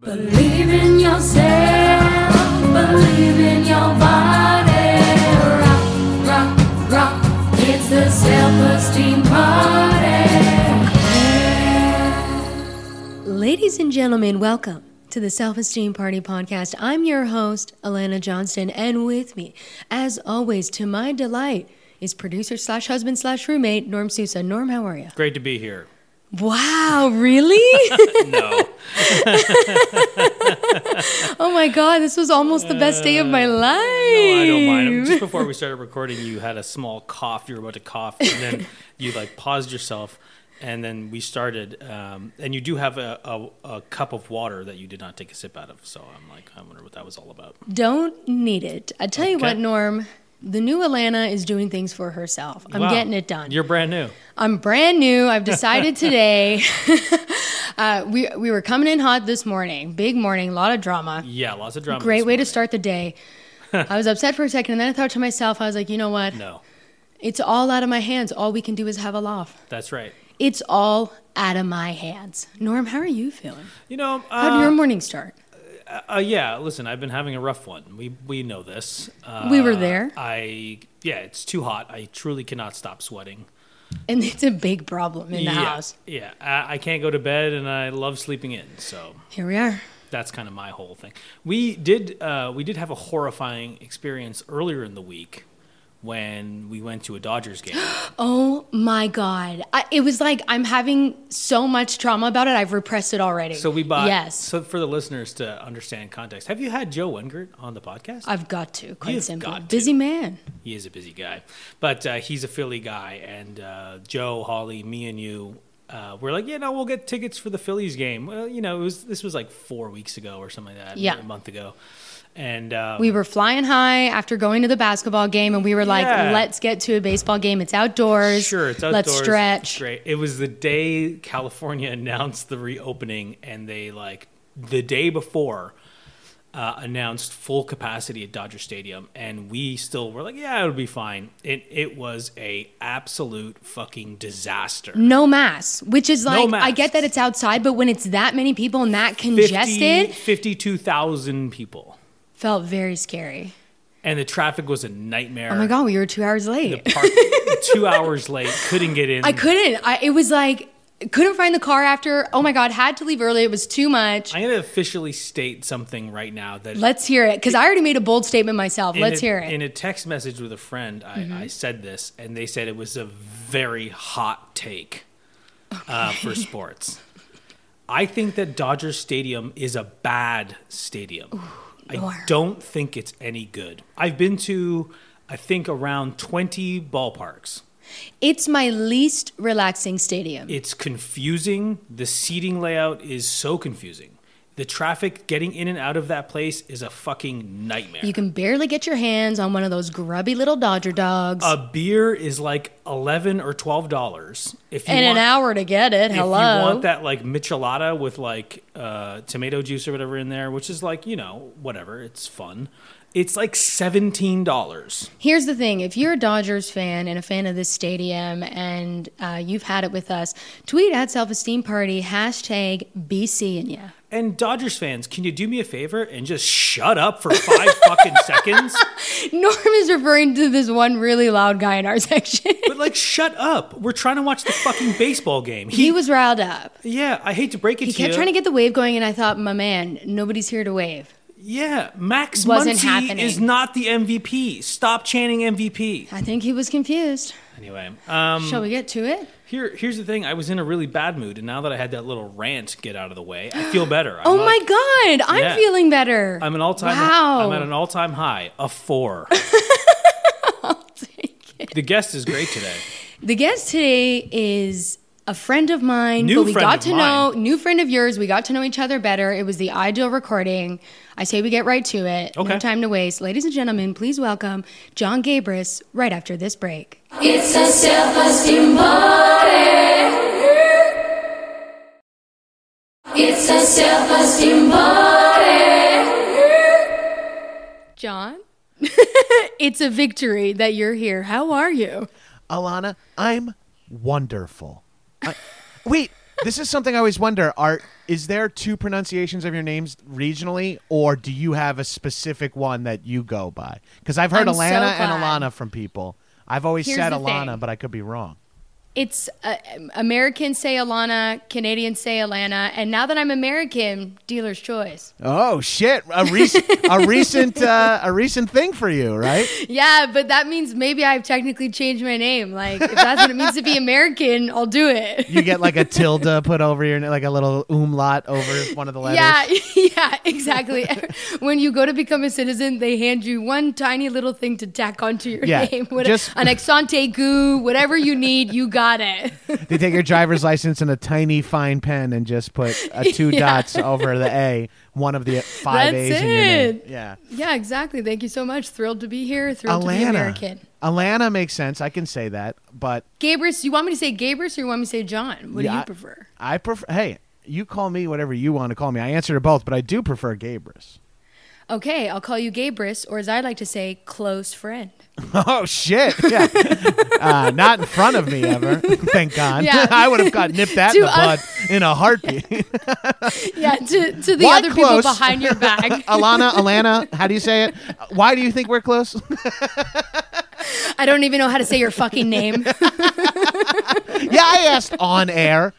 Believe in yourself, believe in your body. Rock, rock, rock, it's the self-esteem party. Ladies and gentlemen, welcome to the Self-Esteem Party Podcast. I'm your host, Alana Johnston, and with me, as always, to my delight, is producer slash husband slash roommate, Norm Sousa. Norm, how are you? Great to be here. Wow, really? No. Oh my God, this was almost the best day of my life. No, I don't mind. Just before we started recording, you had a small cough. You were about to cough, and then you paused yourself, and then we started. And you do have a cup of water that you did not take a sip out of. So I wonder what that was all about. Don't need it. I tell you Okay. what, Norm, the new Alana is doing things for herself. I'm Wow. getting it done. You're brand new. I'm brand new. I've decided today. We were coming in hot this morning. Big morning, a lot of drama. Yeah, lots of drama. Great this way to morning. start the day. I was upset for a second, and then I thought to myself, I was like, you know what? No, It's all out of my hands. All we can do is have a laugh. that's right. It's all out of my hands. Norm, how are you feeling? You know, How did your morning start? yeah. Listen, I've been having a rough one. We know this. We were there. It's too hot. I truly cannot stop sweating. And it's a big problem in the house. Yeah, I can't go to bed, and I love sleeping in. So Here we are. that's kind of my whole thing. We did have a horrifying experience earlier in the week when we went to a Dodgers game. Oh my God. It was like I'm having so much trauma about it. I've repressed it already. So we bought. Yes. So for the listeners to understand context, have you had Joe Wengert on the podcast? I've got to, quite You've simply. got to. Busy man. He is a busy guy, but he's a Philly guy, and Joe, Holly, me, and you. We're like, we'll get tickets for the Phillies game. Well, this was like 4 weeks ago or something like that. Yeah. A month ago. And We were flying high after going to the basketball game, and we were like, Yeah. let's get to a baseball game. It's outdoors. Sure, it's outdoors. Let's stretch. It's great. It was the day California announced the reopening, and they the day before announced full capacity at Dodger Stadium, and we still were like, yeah, it'll be fine. It was a absolute fucking disaster. No mass, which is like, No I get that masks. it's outside, but when it's that many people and that congested, 52,000 people, felt very scary. and the traffic was a nightmare. Oh my God, we were 2 hours The late. park 2 hours late, couldn't get in. I couldn't. It was like, couldn't find the car after. Oh my God, had to leave early. It was too much. I'm going to officially state something right now that Let's hear it, because I already made a bold statement myself. Let's hear it. In a text message with a friend, I said this, and they said it was a very hot take for sports. I think that Dodger Stadium is a bad stadium. I don't think it's any good. I've been to, I think, around 20 ballparks. It's my least relaxing stadium. It's confusing. The seating layout is so confusing. The traffic getting in and out of that place is a fucking nightmare. You can barely get your hands on one of those grubby little Dodger dogs. A beer is like $11 or $12. If you and want, an hour to get it. Hello. If you want that michelada with tomato juice or whatever in there, which is whatever, it's fun. It's like $17. Here's the thing. If you're a Dodgers fan and a fan of this stadium and you've had it with us, tweet at Self-Esteem Party, #BC in ya. And Dodgers fans, can you do me a favor and just shut up for 5 fucking seconds? Norm is referring to this one really loud guy in our section. But shut up. We're trying to watch the fucking baseball game. He was riled up. Yeah, I hate to break it He to you. kept trying to get the wave going, and I thought, my man, nobody's here to wave. Yeah, Max Wasn't Muncy happening. is not the MVP. Stop chanting MVP. I think he was confused. Anyway, Shall we get to it? here's the thing. I was in a really bad mood, and now that I had that little rant get out of the way, I feel better. Oh my God, I'm Yeah. feeling better. I'm Wow. I'm at an all-time high, a 4. I'll take it. The guest is great today. The guest today is a friend of mine, New but we friend got of to know, mine. new friend of yours. We got to know each other better. It was the ideal recording. I say we get right to it. Okay. No time to waste. Ladies and gentlemen, please welcome John Gabris right after this break. It's a self-esteem party. It's a self-esteem party. John, it's a victory that you're here. How are you? Alana, I'm wonderful. Wait, This is something I always wonder. Is there two pronunciations of your names regionally, or do you have a specific one that you go by? Because I've heard I'm so Alana and glad. Alana from people. I've always Here's said the Alana, thing. but I could be wrong. It's Americans say Alana, Canadians say Alana, and now that I'm American, dealer's choice. Oh shit! A recent thing for you, right? Yeah, but that means maybe I've technically changed my name. Like, if that's what it means to be American, I'll do it. You get like a tilde put over your like a little umlaut over one of the letters. Yeah, exactly. When you go to become a citizen, they hand you one tiny little thing to tack onto your Yeah, name. just- An accent goo, whatever you need, you got it. They take your driver's license in a tiny fine pen and just put two Yeah. dots over the A, one of the five That's A's in your name. it. Yeah. Yeah, exactly. Thank you so much. Thrilled to be here. Thrilled to be American. Alana makes sense. I can say that, but Gabrus, you want me to say Gabrus or you want me to say John? What do Yeah, you prefer? I prefer. Hey, you call me whatever you want to call me. I answer to both, but I do prefer Gabrus. Okay, I'll call you Gabrus, or as I like to say, close friend. Oh shit! Yeah, not in front of me ever. Thank God. Yeah. I would have got nipped that in To the bud in a heartbeat. Yeah, to the Why other close? people behind your back. Alana, how do you say it? Why do you think we're close? I don't even know how to say your fucking name. Yeah, I asked on air.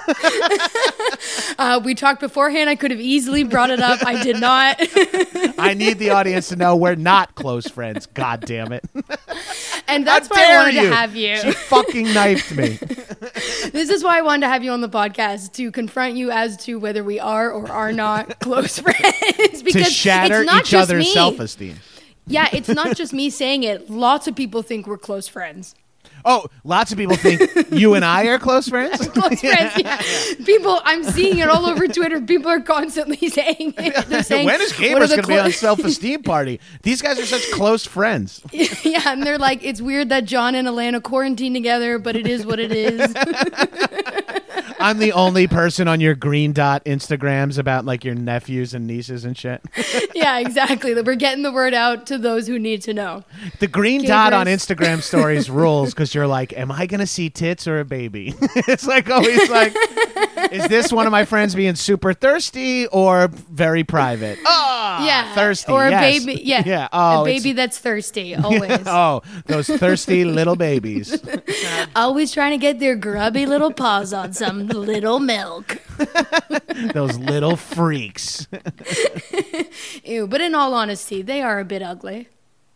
We talked beforehand. I could have easily brought it up. I did not. I need the audience to know we're not close friends. God damn it! And that's How why I dare wanted you? to have you. She fucking knifed me. This is why I wanted to have you on the podcast, to confront you as to whether we are or are not close friends. To Because shatter it's not each just other's me. self-esteem. Yeah, it's not just me saying it. Lots of people think we're close friends. Oh, lots of people think you and I are close friends. Close friends, yeah. People, I'm seeing it all over Twitter. People are constantly saying it. They're saying, When is "What are Gabrus the going to be on clo-" self-esteem party? These guys are such close friends. Yeah, and they're like, it's weird that John and Alana quarantine together, but it is what it is. I'm the only person on your green dot Instagrams about like your nephews and nieces and shit. Yeah, exactly. We're getting the word out to those who need to know. The green dot on Gabrus. Instagram stories rules because you're like, am I going to see tits or a baby? It's like always like, is this one of my friends being super thirsty or very private? Oh, Yeah, thirsty. or a yes. baby. Yeah, Yeah. Oh, a baby that's thirsty. Always, Oh, those thirsty little babies. always trying to get their grubby little paws on some little milk. Those little freaks. Ew. But in all honesty, they are a bit ugly.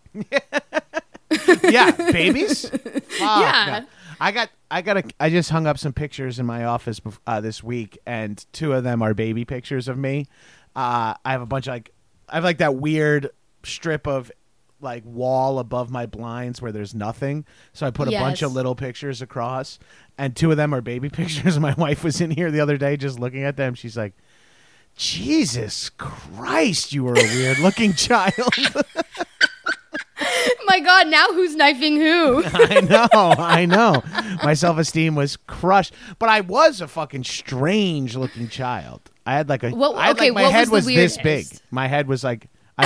Yeah, babies. Oh, Yeah. God. I just hung up some pictures in my office this week, and two of them are baby pictures of me. I have a bunch of I have like that weird strip of like wall above my blinds where there's nothing. So I put a bunch Yes. of little pictures across, and two of them are baby pictures. My wife was in here the other day just looking at them. She's like, Jesus Christ, you were a weird looking child. My God, now who's knifing who? I know. My self-esteem was crushed, but I was a fucking strange looking child. I had like a What- I had, okay, like, my what head was was the this big. weirdest? My head was like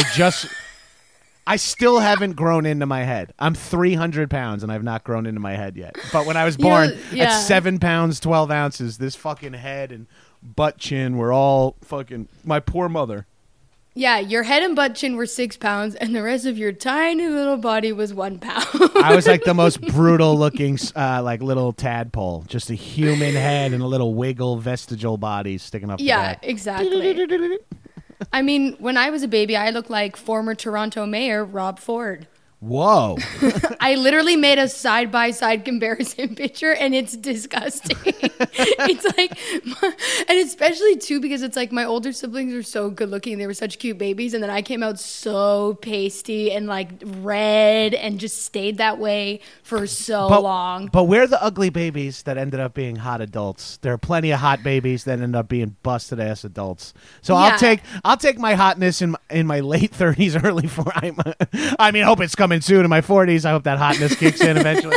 I still haven't grown into my head. I'm 300 pounds and I've not grown into my head yet. But when I was You know, born yeah. at 7 pounds 12 ounces, this fucking head and butt chin were all fucking my poor mother. Yeah, your head and butt chin were 6 pounds, and the rest of your tiny little body was 1 pound. I was like the most brutal looking, like little tadpole, just a human head and a little wiggle vestigial body sticking up. Yeah, the back. exactly. I mean, when I was a baby, I looked like former Toronto Mayor Rob Ford. Whoa! I literally made a side-by-side comparison picture, and it's disgusting. It's like, and especially too because it's like my older siblings are so good-looking; they were such cute babies, and then I came out so pasty and like red, and just stayed that way for so long. But we're the ugly babies that ended up being hot adults. There are plenty of hot babies that end up being busted ass adults. So Yeah. I'll take my hotness in my late 30s, early 40s. I mean, I hope it's coming soon in my 40s. I hope that hotness kicks in eventually.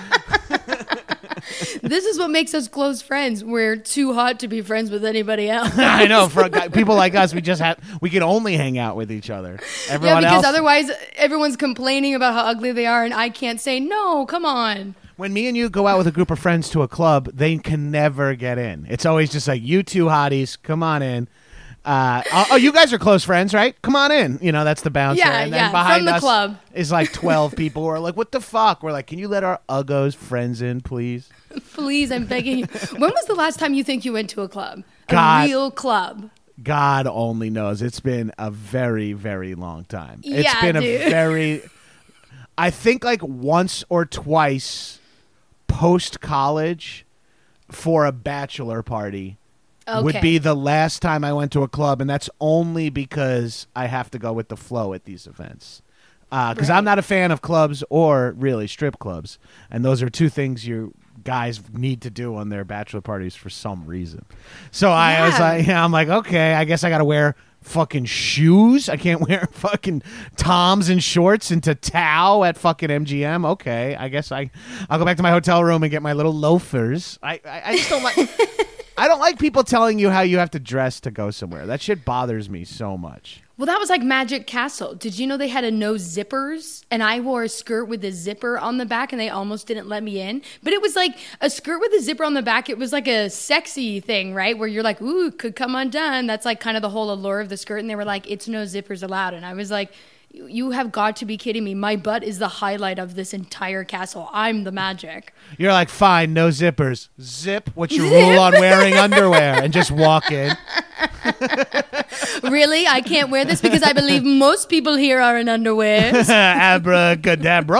This is what makes us close friends. We're too hot to be friends with anybody else. I know for people like us, we can only hang out with each other. Everyone Yeah, because else, otherwise everyone's complaining about how ugly they are, and I can't say no. Come on. when me and you go out with a group of friends to a club, they can never get in. It's always just like, you two hotties, come on in. You guys are close friends, right? Come on in. You know, that's the bouncer. Yeah, and then yeah, behind from the us club. is like 12 people who are like, what the fuck? We're like, can you let our uggos friends in, please? Please, I'm begging you. When was the last time you think you went to a club? God. A real club? God only knows. It's been a very, very long time. It's Yeah, been dude. a very... I think like once or twice post-college for a bachelor party would Okay. be the last time I went to a club, and that's only because I have to go with the flow at these events. Because I'm not a fan of clubs or really strip clubs, and those are two things you guys need to do on their bachelor parties for some reason. So I was like, I'm like, okay, I guess I got to wear fucking shoes. I can't wear fucking Toms and shorts into Tao at fucking MGM. Okay, I guess I'll go back to my hotel room and get my little loafers. I just don't like. I don't like people telling you how you have to dress to go somewhere. That shit bothers me so much. Well, that was like Magic Castle. Did you know they had a no zippers? And I wore a skirt with a zipper on the back, and they almost didn't let me in. But it was like a skirt with a zipper on the back. It was like a sexy thing, right? Where you're like, ooh, could come undone. That's like kind of the whole allure of the skirt. And they were like, it's no zippers allowed. And I was like, you have got to be kidding me. My butt is the highlight of this entire castle. I'm the magic. You're like, fine, no zippers. Zip. What's your rule on wearing underwear? And just walk in. Really? I can't wear this because I believe most people here are in underwear. Abracadabra.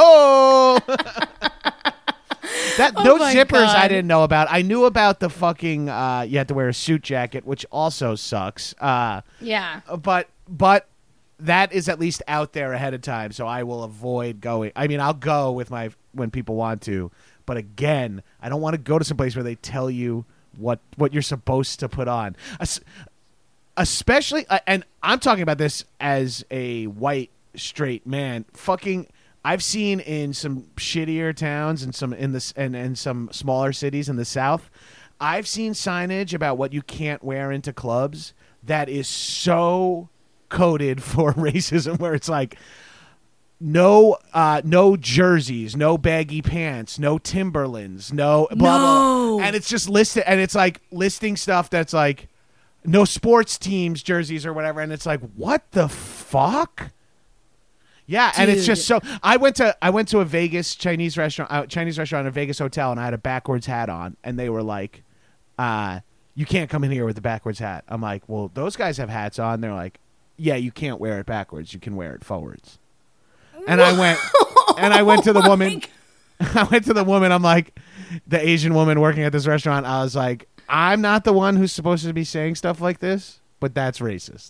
Those Oh my zippers God. I didn't know about. I knew about the fucking you have to wear a suit jacket, which also sucks. Yeah. But that is at least out there ahead of time, so I will avoid going. I mean, I'll go with when people want to, but again, I don't want to go to some place where they tell you what you're supposed to put on. Especially, and I'm talking about this as a white straight man. Fucking, I've seen in some shittier towns and some smaller cities in the South. I've seen signage about what you can't wear into clubs that is so coded for racism, where it's like no jerseys, no baggy pants, no Timberlands, no blah blah, and it's just listed, and it's like listing stuff that's like no sports teams jerseys or whatever, and it's like, what the fuck? Yeah, and it's just so. I went to a Vegas Chinese restaurant, a Vegas hotel, and I had a backwards hat on, and they were like, "You can't come in here with the backwards hat." I'm like, "Well, those guys have hats on." They're like, "Yeah, you can't wear it backwards. You can wear it forwards." And I went to the woman. I went to the woman. I'm like, the Asian woman working at this restaurant. I was like, I'm not the one who's supposed to be saying stuff like this, but that's racist.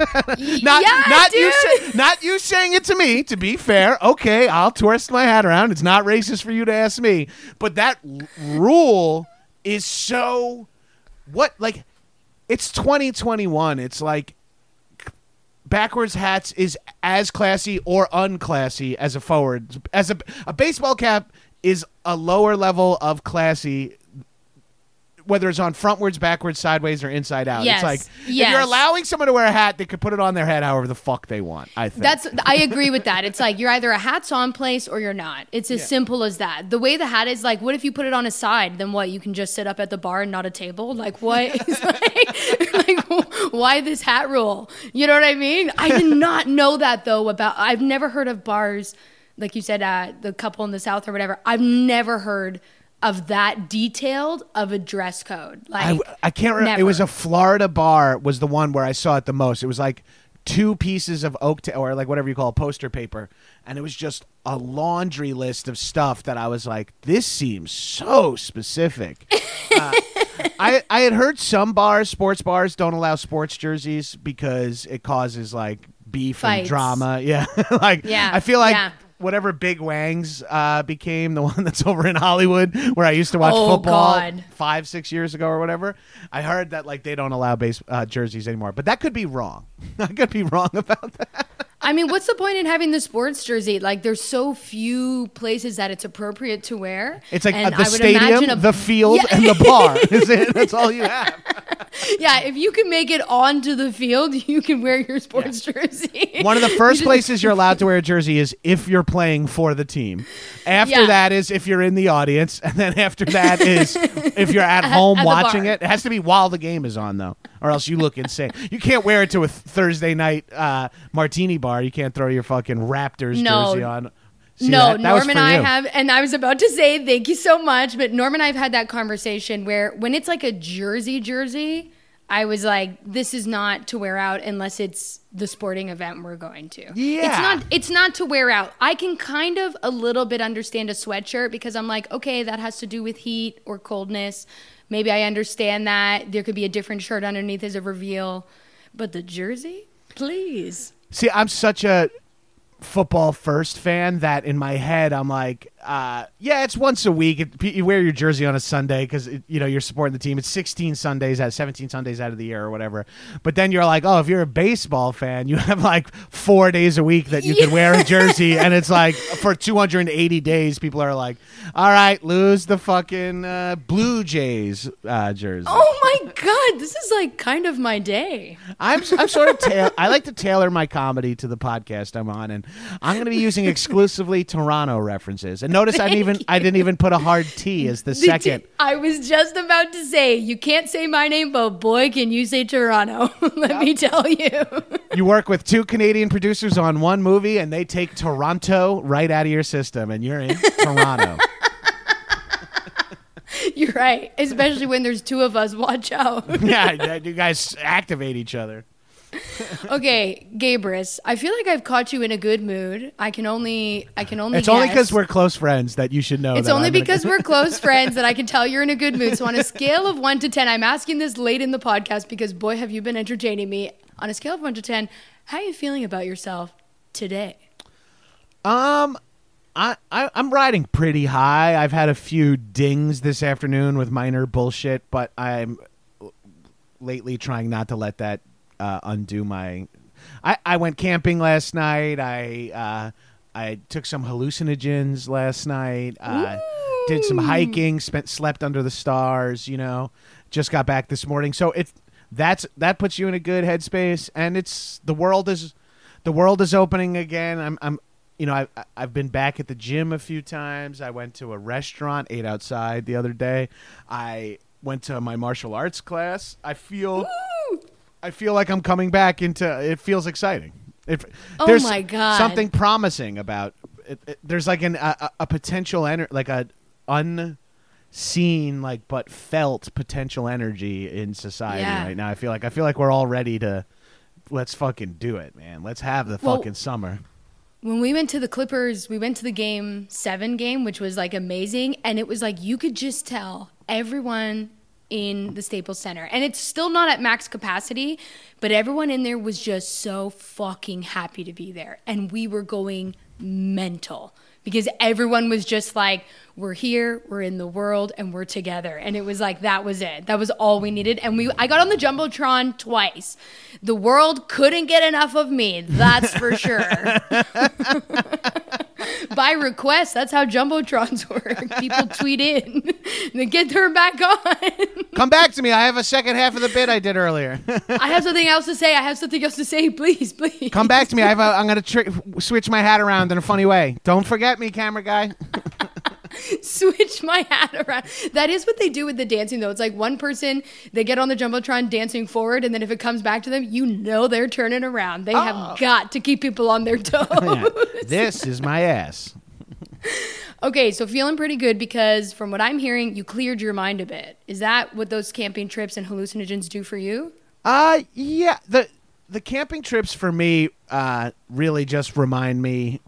Not you saying it to me. To be fair, okay, I'll twist my hat around. It's not racist for you to ask me, but that rule is so what? Like, it's 2021. It's like backwards hats is as classy or unclassy as a forward. As a baseball cap is a lower level of classy, whether it's on frontwards, backwards, sideways, or inside out. Yes. It's like, if you're allowing someone to wear a hat, they could put it on their head however the fuck they want, I think. I agree with that. It's like, you're either a hat's on place or you're not. It's as simple as that. The way the hat is, like, what if you put it on a side? Then what? You can just sit up at the bar and not a table? Like, what? It's like, why this hat rule? You know what I mean? I did not know that, though, I've never heard of bars, like you said, the couple in the South or whatever. I've never heard of that detailed of a dress code. Like, I can't remember. never. It was a Florida bar was the one where I saw it the most. It was like 2 pieces of or like whatever you call poster paper, and it was just a laundry list of stuff that I was like, this seems so specific. I had heard some sports bars don't allow sports jerseys because it causes like beef Fights. and drama. Yeah. Like, Yeah. I feel like Yeah. whatever Big Wangs became, the one that's over in Hollywood where I used to watch Oh, football God. 5-6 years ago or whatever. I heard that like they don't allow jerseys anymore, but that could be wrong. I could be wrong about that. I mean, what's the point in having the sports jersey? Like, there's so few places that it's appropriate to wear. It's like And the I would imagine stadium, the field, and the bar. Is it? That's all you have. Yeah, if you can make it onto the field, you can wear your sports jersey. One of the first places you're allowed to wear a jersey is if you're playing for the team. After that is if you're in the audience. And then after that is if you're at home at the watching bar. it. It has to be while the game is on, though, or else you look insane. You can't wear it to a Thursday night martini bar. You can't throw your fucking Raptors jersey on. See No, that? That was Norm and for I you. have, and I was about to say thank you so much, but Norm and I have had that conversation where when it's like a jersey, I was like, this is not to wear out unless it's the sporting event we're going to. Yeah. It's not to wear out. I can kind of a little bit understand a sweatshirt because I'm like, okay, that has to do with heat or coldness. Maybe I understand that. There could be a different shirt underneath as a reveal. But the jersey? Please. See, I'm such a football first fan that in my head I'm like, yeah, it's once a week. You wear your jersey on a Sunday because you're supporting the team. It's 17 Sundays out of the year or whatever. But then you're like, oh, if you're a baseball fan, you have like 4 days a week that you can wear a jersey, and it's like for 280 days, people are like, all right, lose the fucking Blue Jays jersey. Oh my God, this is like kind of my day. I'm sort of I like to tailor my comedy to the podcast I'm on, and I'm going to be using exclusively Toronto references. And notice I didn't even put a hard T as the second. I was just about to say, you can't say my name, but boy, can you say Toronto. Let me tell you. You work with 2 Canadian producers on one movie, and they take Toronto right out of your system, and you're in Toronto. You're right, especially when there's 2 of us. Watch out. Yeah, you guys activate each other. Okay, Gabrus, I feel like I've caught you in a good mood. I can only It's guess. only because we're close friends that you should know. It's that only I'm gonna- because we're close friends that I can tell you're in a good mood. So on a scale of 1 to 10, I'm asking this late in the podcast because boy, have you been entertaining me. On a scale of 1 to 10, how are you feeling about yourself today? I'm riding pretty high. I've had a few dings this afternoon with minor bullshit, but I'm lately trying not to let that undo my. I went camping last night. I took some hallucinogens last night. Did some hiking. Slept under the stars. Just got back this morning. So that puts you in a good headspace, and the world is opening again. I've been back at the gym a few times. I went to a restaurant, ate outside the other day. I went to my martial arts class. I feel like I'm coming back into. It feels exciting. There's my God. something promising about it. There's like a potential like a unseen but felt potential energy in society right now. I feel like we're all ready to. Let's fucking do it, man. Let's have the fucking summer. When we went to the Clippers, we went to the Game 7 game, which was like amazing. And it was like you could just tell everyone in the Staples Center. And it's still not at max capacity, but everyone in there was just so fucking happy to be there. And we were going mental because everyone was just like, we're here, we're in the world, and we're together. And it was like, that was it. That was all we needed. And I got on the Jumbotron twice. The world couldn't get enough of me, that's for sure. By request, that's how Jumbotrons work. People tweet in, then get her back on. Come back to me. I have a second half of the bit I did earlier. I have something else to say. Please. Come back to me. I'm going to switch my hat around in a funny way. Don't forget me, camera guy. Switch my hat around. That is what they do with the dancing, though. It's like one person, they get on the Jumbotron dancing forward, and then if it comes back to them, they're turning around. They have got to keep people on their toes. Yeah. This is my ass. Okay, so feeling pretty good because from what I'm hearing, you cleared your mind a bit. Is that what those camping trips and hallucinogens do for you? Yeah. The camping trips for me really just remind me,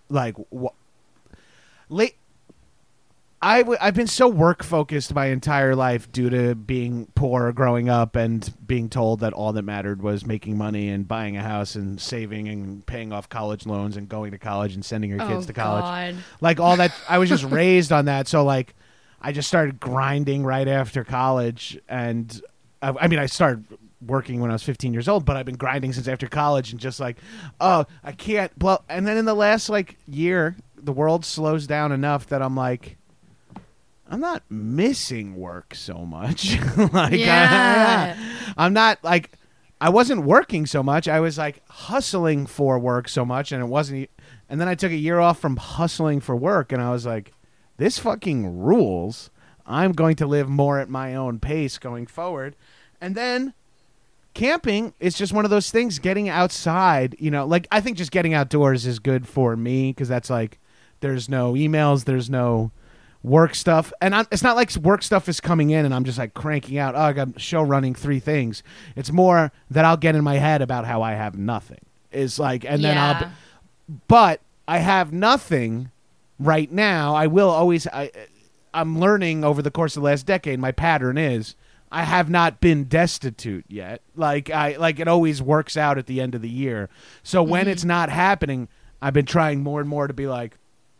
I've been so work focused my entire life due to being poor growing up and being told that all that mattered was making money and buying a house and saving and paying off college loans and going to college and sending your kids to college. God. Like all that, I was just raised on that. So I just started grinding right after college, and I started working when I was 15 years old, but I've been grinding since after college and just like, oh, I can't. Well, and then in the last like year, the world slows down enough that I'm like, I'm not missing work so much. Like, Yeah. I'm not like, I wasn't working so much. I was like hustling for work so much, and it wasn't. And then I took a year off from hustling for work, and I was like, this fucking rules. I'm going to live more at my own pace going forward. And then camping is just one of those things, getting outside, you know, like I think just getting outdoors is good for me because that's like, there's no emails, there's no work stuff. And it's not like work stuff is coming in and I'm just like cranking out, oh, I got show running 3 things. It's more that I'll get in my head about how I have nothing. Is like, and then Yeah. but I have nothing right now. I will always, I'm learning over the course of the last decade, my pattern is I have not been destitute yet. Like it always works out at the end of the year. So when it's not happening, I've been trying more and more to be like,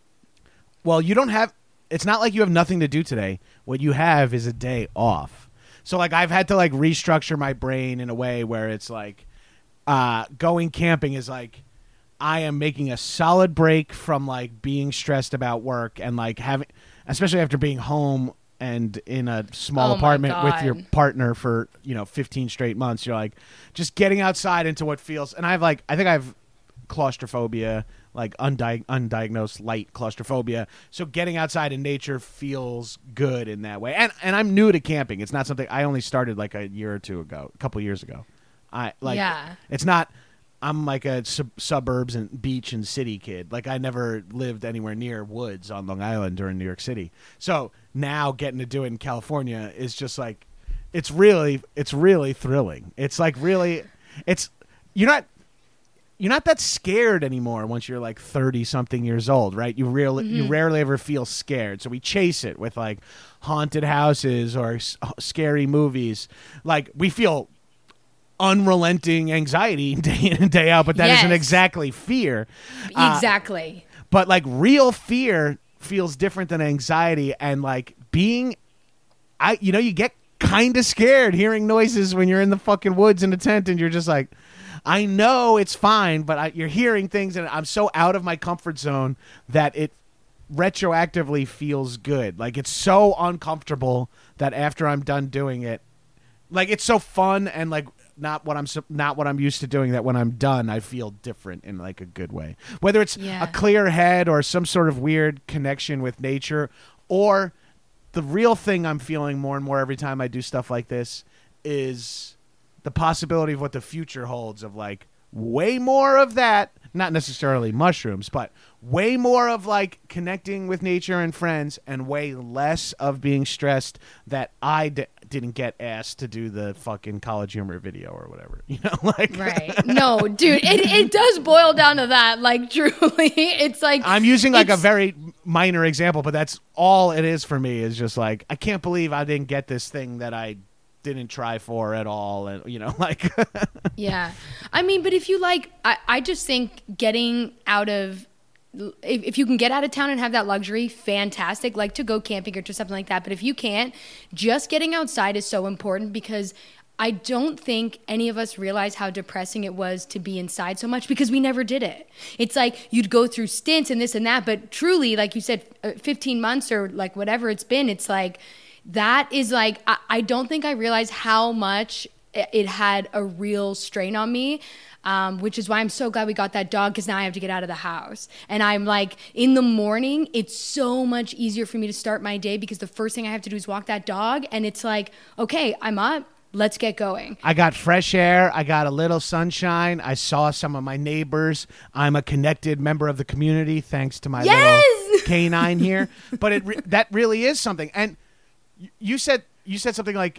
well, you don't have, it's not like you have nothing to do today. What you have is a day off. So like I've had to like restructure my brain in a way where it's like going camping is like I am making a solid break from like being stressed about work and like having, especially after being home and in a small Oh my apartment with your God. partner for, 15 straight months. You're like just getting outside into what feels, and I think I've claustrophobia, like undiagnosed light claustrophobia. So getting outside in nature feels good in that way. And I'm new to camping. It's not something I only started like a year or two ago, a couple years ago. Yeah. It's not, I'm like a suburbs and beach and city kid. Like I never lived anywhere near woods on Long Island or in New York City. So now getting to do it in California is just like, it's really thrilling. It's like really, you're not that scared anymore once you're like 30 something years old, right? You rarely ever feel scared. So we chase it with like haunted houses or scary movies. Like we feel unrelenting anxiety day in and day out, but that isn't Yes. exactly fear. Exactly. But like real fear feels different than anxiety, and like being, you get kind of scared hearing noises when you're in the fucking woods in a tent, and you're just like, I know it's fine, but you're hearing things, and I'm so out of my comfort zone that it retroactively feels good. Like it's so uncomfortable that after I'm done doing it, like it's so fun and like not what I'm used to doing, that when I'm done I feel different in like a good way. Whether it's Yeah. a clear head or some sort of weird connection with nature, or the real thing I'm feeling more and more every time I do stuff like this is the possibility of what the future holds, of like way more of that, not necessarily mushrooms, but way more of like connecting with nature and friends, and way less of being stressed that I didn't get asked to do the fucking College Humor video or whatever, like Right. No, dude, it does boil down to that. Like, truly, it's like I'm using like a it's- very minor example, but that's all it is for me, is just like, I can't believe I didn't get this thing that I didn't try for at all. And, like, Yeah. I mean, but if you like, I just think getting out of, if you can get out of town and have that luxury, fantastic, like to go camping or to something like that. But if you can't, just getting outside is so important, because I don't think any of us realize how depressing it was to be inside so much, because we never did it. It's like you'd go through stints and this and that, but truly, like you said, 15 months or like whatever it's been, it's like, that is like, I don't think I realized how much it had a real strain on me, which is why I'm so glad we got that dog, because now I have to get out of the house. And I'm like, in the morning, it's so much easier for me to start my day, because the first thing I have to do is walk that dog. And it's like, okay, I'm up. Let's get going. I got fresh air. I got a little sunshine. I saw some of my neighbors. I'm a connected member of the community thanks to my Yes! little canine here. But that really is something. And you said something like,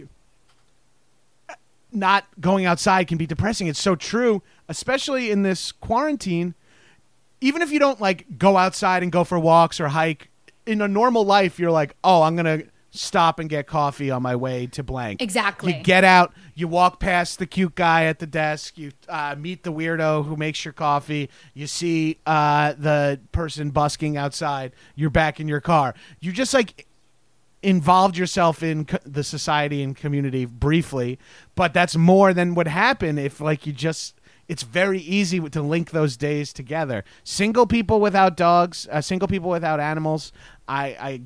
not going outside can be depressing. It's so true, especially in this quarantine. Even if you don't like go outside and go for walks or hike, in a normal life, you're like, oh, I'm going to stop and get coffee on my way to blank. Exactly. You get out, you walk past the cute guy at the desk, you meet the weirdo who makes your coffee, you see the person busking outside, you're back in your car. You just like, involved yourself in the society and community briefly, but that's more than would happen if like you just. It's very easy to link those days together. Single people without dogs, single people without animals. I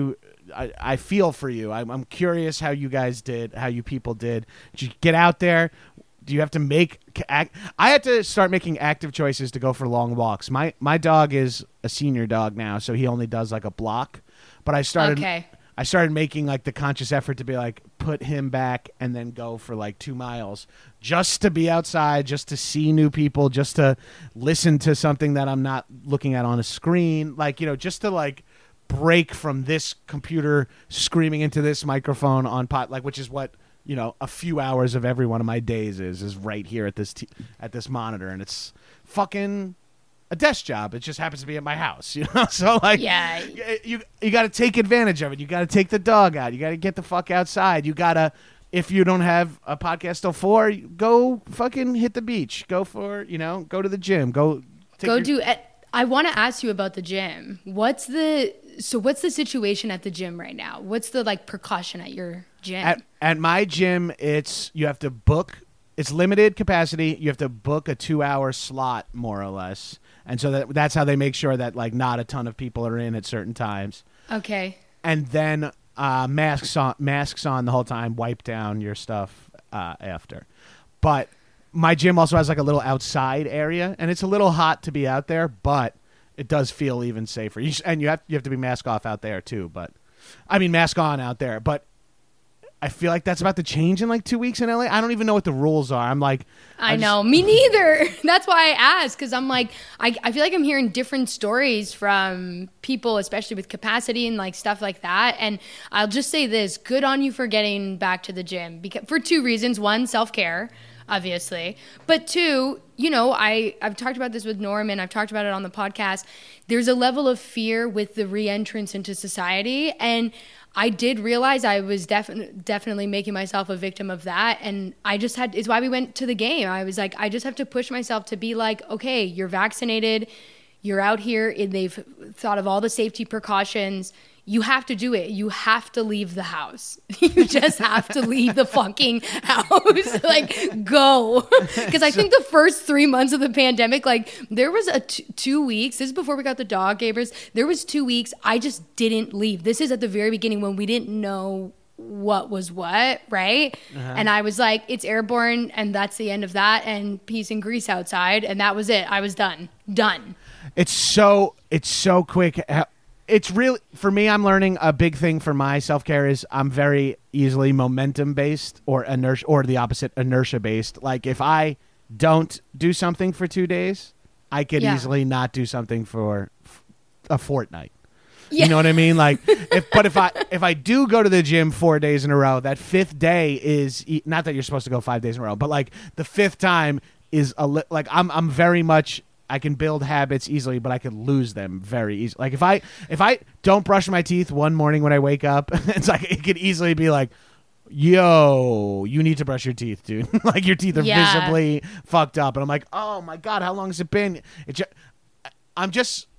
feel for you. I'm curious how you guys did, how you people did. Did you get out there? Do you have to make? I had to start making active choices to go for long walks. My dog is a senior dog now, so he only does like a block. But I started. Okay. I started making like the conscious effort to be like put him back and then go for like 2 miles just to be outside, just to see new people, just to listen to something that I'm not looking at on a screen. Like, just to like break from this computer screaming into this microphone on which is what, a few hours of every one of my days is right here at this monitor. And it's fucking a desk job. It just happens to be at my house, So like, Yeah. you got to take advantage of it. You got to take the dog out. You got to get the fuck outside. You got to, if you don't have a podcast till 4, go fucking hit the beach. Go for, go to the gym. I want to ask you about the gym. What's the situation at the gym right now? What's the like precaution at your gym? At my gym, you have to book. It's limited capacity. You have to book a 2-hour slot, more or less. And so that's how they make sure that like not a ton of people are in at certain times. Okay. And then masks on the whole time. Wipe down your stuff after. But my gym also has like a little outside area, and it's a little hot to be out there, but it does feel even safer. And you have to be mask off out there too. But I mean mask on out there. But I feel like that's about to change in like 2 weeks in LA. I don't even know what the rules are. I'm like, I know, me neither. That's why I asked, because I'm like, I feel like I'm hearing different stories from people, especially with capacity and like stuff like that. And I'll just say this: good on you for getting back to the gym, for 2 reasons. 1, self-care, obviously, but 2, I've talked about this with Norman. I've talked about it on the podcast. There's a level of fear with the re-entrance into society, and I did realize I was definitely making myself a victim of that. And it's why we went to the game. I was like, I just have to push myself to be like, okay, you're vaccinated, you're out here, and they've thought of all the safety precautions. You have to do it. You have to leave the house. You just have to leave the fucking house. Like, go. Because I think the first 3 months of the pandemic, like, there was 2 weeks. This is before we got the dog, Gabers. There was 2 weeks I just didn't leave. This is at the very beginning when we didn't know what was what, right? Uh-huh. And I was like, it's airborne, and that's the end of that, and peace and grease outside, and that was it. I was done. It's so quick. It's really, for me, I'm learning a big thing for my self-care is I'm very easily momentum-based or inertia, or the opposite, inertia-based. Like, if I don't do something for 2 days, I could easily not do something for a fortnight. Yeah. You know what I mean? Like, if I do go to the gym 4 days in a row, that 5th day is, not that you're supposed to go 5 days in a row, but like the 5th time is like I'm very much, I can build habits easily, but I could lose them very easily. Like if I don't brush my teeth one morning when I wake up, it's like it could easily be like, yo, you need to brush your teeth, dude. Like your teeth are visibly fucked up, and I'm like, oh my god, how long has it been? I'm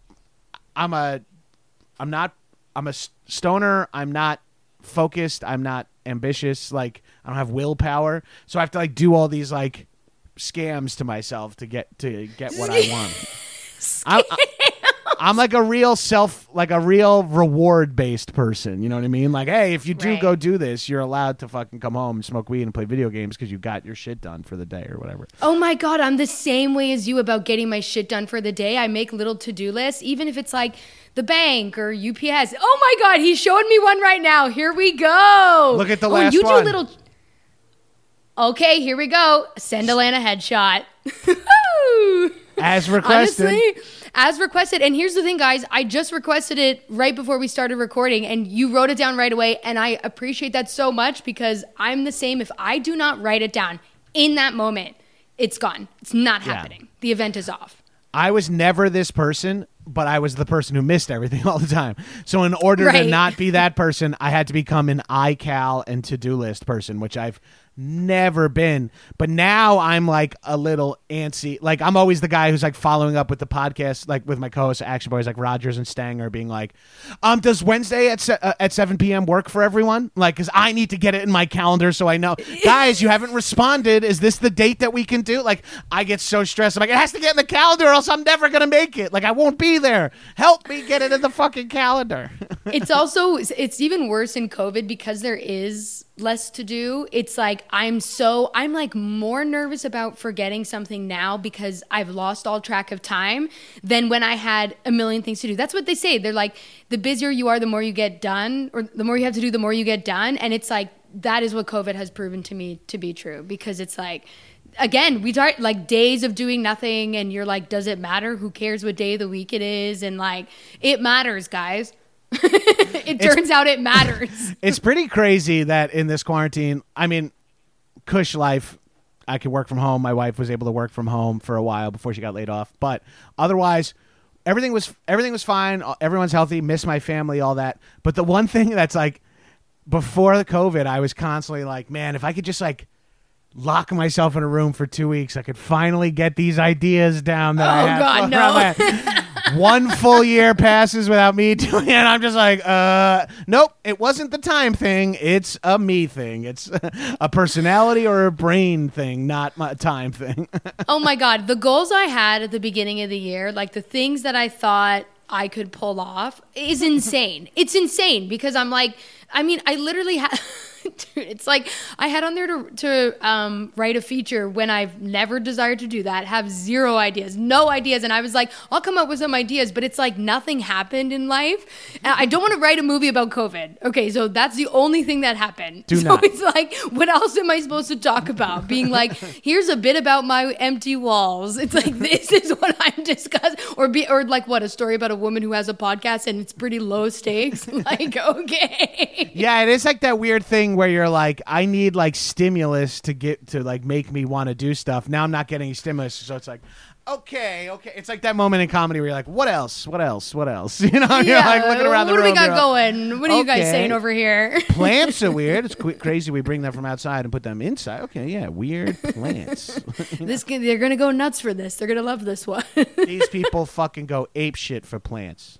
a stoner. I'm not focused. I'm not ambitious. Like, I don't have willpower, so I have to like do all these like scams to myself to get what I want. I'm like a real reward based person. You know what I mean? Like, hey, if you do go do this, you're allowed to fucking come home and smoke weed and play video games because you got your shit done for the day or whatever. Oh my god, I'm the same way as you about getting my shit done for the day. I make little to-do lists, even if it's like the bank or UPS. Oh my god, he's showing me one right now. Here we go. Look at the last one. Do little. Okay, here we go. Send Alana headshot. As requested. Honestly, as requested. And here's the thing, guys. I just requested it right before we started recording, and you wrote it down right away. And I appreciate that so much because I'm the same. If I do not write it down in that moment, it's gone. It's not happening. The event is off. I was never this person, but I was the person who missed everything all the time. So in order to Right. not be that person, I had to become an iCal and to-do list person, which I've never been. But now I'm like a little antsy. Like I'm always the guy who's like following up with the podcast, like with my co-hosts Action Boys like Rogers and Stanger, being like, does Wednesday at 7 p.m. work for everyone? Like, because I need to get it in my calendar so I know. Guys, you haven't responded. Is this the date that we can do? Like, I get so stressed. I'm like, it has to get in the calendar or else I'm never going to make it. Like, I won't be there. Help me get it in the fucking calendar. It's even worse in COVID because there is less to do. It's like I'm like more nervous about forgetting something now because I've lost all track of time than when I had a million things to do. That's what they say. They're like, the busier you are, the more you get done, or the more you have to do, the more you get done. And it's like, that is what COVID has proven to me to be true, because it's like, again, we start like days of doing nothing and you're like, does it matter? Who cares what day of the week it is? And like, it matters, guys. It turns out it matters. It's pretty crazy that in this quarantine, I mean, cush life, I could work from home. My wife was able to work from home for a while before she got laid off. But otherwise, everything was fine. Everyone's healthy. Miss my family, all that. But the one thing that's like, before the COVID, I was constantly like, man, if I could just like lock myself in a room for 2 weeks, I could finally get these ideas down that I have. God, no. One full year passes without me doing it, and I'm just like, nope, it wasn't the time thing. It's a me thing. It's a personality or a brain thing, not my time thing. Oh my God. The goals I had at the beginning of the year, like the things that I thought I could pull off, is insane. It's insane because I'm like, I mean, I literally had, dude, it's like I had on there to write a feature when I've never desired to do that, have zero ideas, no ideas. And I was like, I'll come up with some ideas, but it's like nothing happened in life. And I don't want to write a movie about COVID. Okay, so that's the only thing that happened. Do so not. It's like, what else am I supposed to talk about? Being like, here's a bit about my empty walls. It's like, this is what I'm discussing. Or like what, a story about a woman who has a podcast and it's pretty low stakes. Like, okay. Yeah, it is like that weird thing where you're like, I need like stimulus to get to like make me want to do stuff. Now I'm not getting any stimulus, so it's like, okay. It's like that moment in comedy where you're like, what else? You know, you're like looking around the room. What do we got you're like, going? What are you guys okay. saying over here? Plants are weird. It's crazy we bring them from outside and put them inside. Okay, yeah, weird plants. They're gonna go nuts for this. They're gonna love this one. These people fucking go ape shit for plants.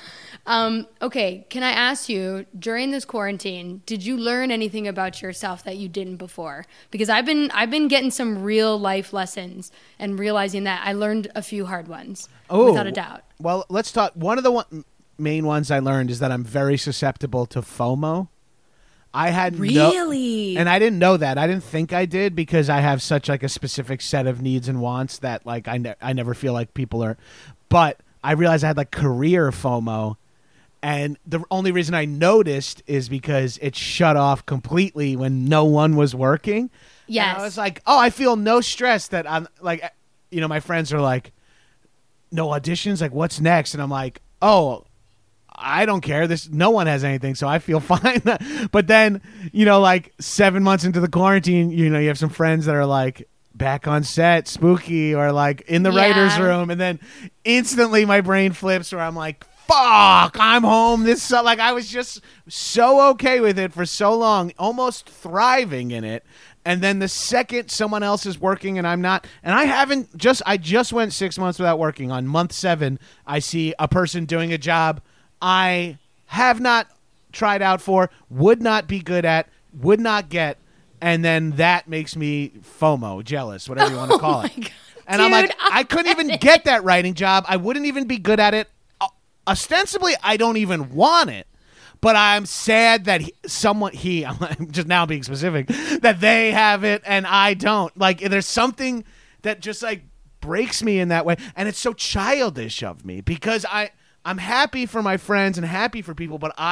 Okay, can I ask you, during this quarantine, did you learn anything about yourself that you didn't before? Because I've been getting some real life lessons and realizing that I learned a few hard ones, without a doubt. Well, let's talk. One of the main ones I learned is that I'm very susceptible to FOMO. I had Really? and I didn't know that. I didn't think I did because I have such like a specific set of needs and wants that like I never feel like people are. But I realized I had like career FOMO. And the only reason I noticed is because it shut off completely when no one was working. Yes. And I was like, oh, I feel no stress that I'm like, you know, my friends are like, no auditions? Like, what's next? And I'm like, oh, I don't care. No one has anything, so I feel fine. But then, you know, like 7 months into the quarantine, you know, you have some friends that are like, back on set, spooky, or like in the writer's room. And then instantly my brain flips where I'm like, fuck, I'm home. Like I was just so okay with it for so long, almost thriving in it. And then the second someone else is working and I'm not, and I just went 6 months without working. On month 7, I see a person doing a job I have not tried out for, would not be good at, would not get. And then that makes me FOMO, jealous, whatever you want to call it. God. And Dude, I'm like, I couldn't even get that writing job. I wouldn't even be good at it. Ostensibly, I don't even want it, but I'm sad that I'm just now being specific, that they have it and I don't. Like, there's something that just like breaks me in that way. And it's so childish of me because I'm happy for my friends and happy for people, but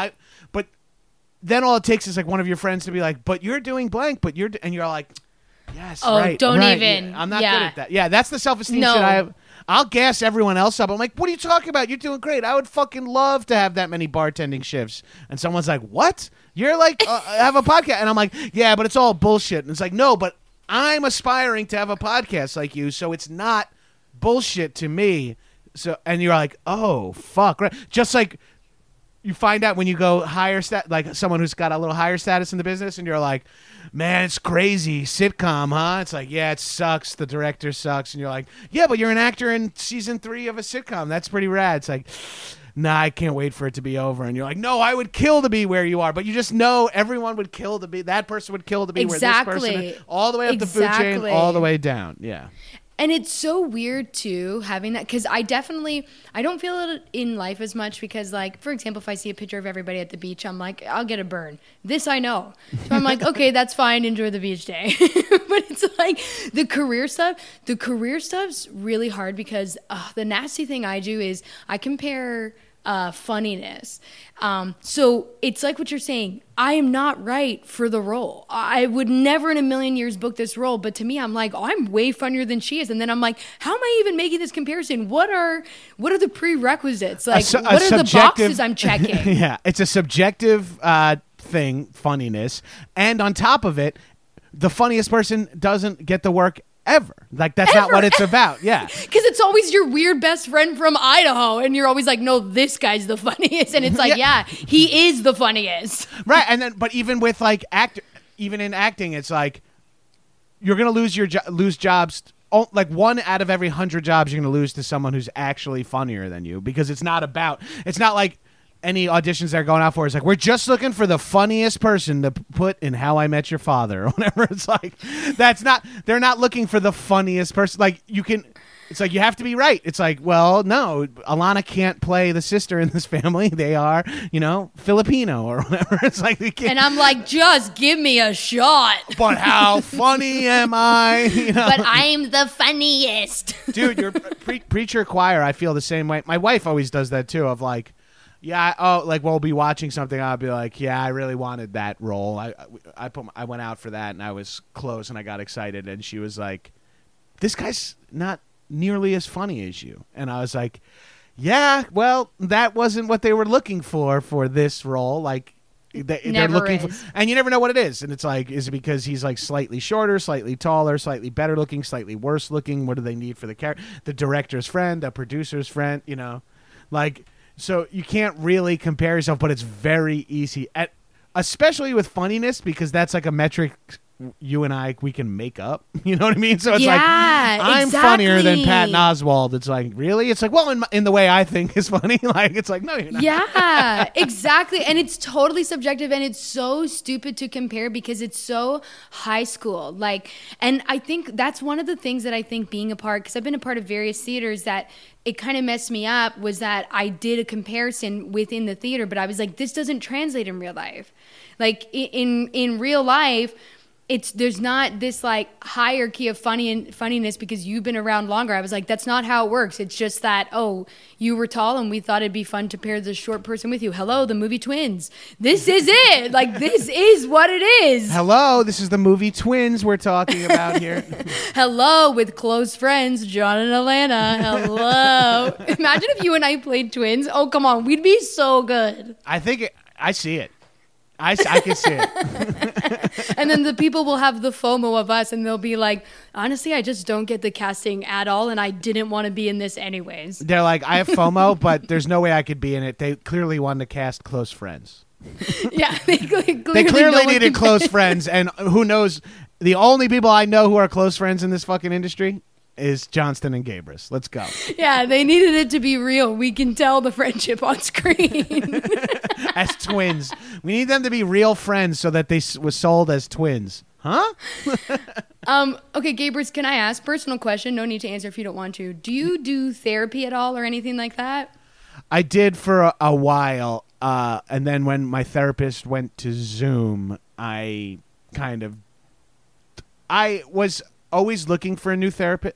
then all it takes is like one of your friends to be like, but you're doing blank, and you're like, yes, right. Don't right, even. yeah, I'm not good at that. Yeah, that's the self-esteem shit I have. I'll gas everyone else up. I'm like, what are you talking about? You're doing great. I would fucking love to have that many bartending shifts. And someone's like, what? You're like, have a podcast. And I'm like, yeah, but it's all bullshit. And it's like, no, but I'm aspiring to have a podcast like you, so it's not bullshit to me So and you're like, oh fuck, right? Just like you find out when you go higher like someone who's got a little higher status in the business, and you're like, man, it's crazy sitcom, huh? It's like, yeah, it sucks. The director sucks, and you're like, yeah, but you're an actor in season 3 of a sitcom. That's pretty rad. It's like, nah, I can't wait for it to be over. And you're like, no, I would kill to be where you are. But you just know everyone would kill to be, that person would kill to be where this person is. All the way up the food chain, all the way down. Yeah. And it's so weird, too, having that, because I don't feel it in life as much because, like, for example, if I see a picture of everybody at the beach, I'm like, I'll get a burn. This I know. So I'm like, okay, that's fine. Enjoy the beach day. But it's like the career stuff's really hard because the nasty thing I do is I compare funniness. So it's like what you're saying. I am not right for the role. I would never in a million years book this role. But to me, I'm like, oh, I'm way funnier than she is. And then I'm like, how am I even making this comparison? What are the prerequisites? Like, what are the boxes I'm checking? Yeah, it's a subjective thing, funniness. And on top of it, the funniest person doesn't get the work ever. Like, that's not what it's about. Yeah. Because it's always your weird best friend from Idaho, and you're always like, no, this guy's the funniest. And it's like, yeah, he is the funniest. Right. And then, but even with like even in acting, it's like, you're going to lose jobs. Like 1 out of every 100 jobs you're going to lose to someone who's actually funnier than you, because it's not like any auditions they're going out for is like, we're just looking for the funniest person to put in How I Met Your Father or whatever. It's like, they're not looking for the funniest person. Like, it's like, you have to be right. It's like, well, no, Alana can't play the sister in this family. They are, Filipino or whatever. It's like, they can't. And I'm like, just give me a shot. But how funny am I? But I'm the funniest. Dude, your preacher choir, I feel the same way. My wife always does that too, of like, yeah, we'll be watching something, I'll be like, yeah, I really wanted that role. I went out for that, and I was close, and I got excited, and she was like, this guy's not nearly as funny as you. And I was like, yeah, well, that wasn't what they were looking for this role. Like, they're looking for, and you never know what it is. And it's like, is it because he's like slightly shorter, slightly taller, slightly better looking, slightly worse looking? What do they need for the character? The director's friend, the producer's friend, like. So you can't really compare yourself, but it's very easy, especially with funniness, because that's like a metric you and we can make up. You know what I mean? So it's like, I'm funnier than Patton Oswalt. It's like, really? It's like, well, in the way I think is funny. Like, it's like, no, you're not. Yeah, exactly. And it's totally subjective, and it's so stupid to compare because it's so high school. Like, and I think that's one of the things that I think being a part, because I've been a part of various theaters, that it kind of messed me up, was that I did a comparison within the theater, but I was like, this doesn't translate in real life. Like, in real life, there's not this like hierarchy of funniness because you've been around longer. I was like, that's not how it works. It's just that, oh, you were tall and we thought it'd be fun to pair the short person with you. Hello, the movie Twins. This is it. Like, this is what it is. Hello, this is the movie Twins we're talking about here. Hello, with close friends, John and Alana. Hello. Imagine if you and I played twins. Oh, come on. We'd be so good. I see it. I can see it. And then the people will have the FOMO of us, and they'll be like, honestly, I just don't get the casting at all, and I didn't want to be in this anyways. They're like, I have FOMO, but there's no way I could be in it. They clearly wanted to cast close friends. Yeah, they clearly needed close friends, and who knows, the only people I know who are close friends in this fucking industry is Johnston and Gabris. Let's go. Yeah, they needed it to be real. We can tell the friendship on screen. As twins. We need them to be real friends so that they was sold as twins. Huh? Okay, Gabris, can I ask? Personal question. No need to answer if you don't want to. Do you do therapy at all or anything like that? I did for a while. And then when my therapist went to Zoom, I was always looking for a new therapist.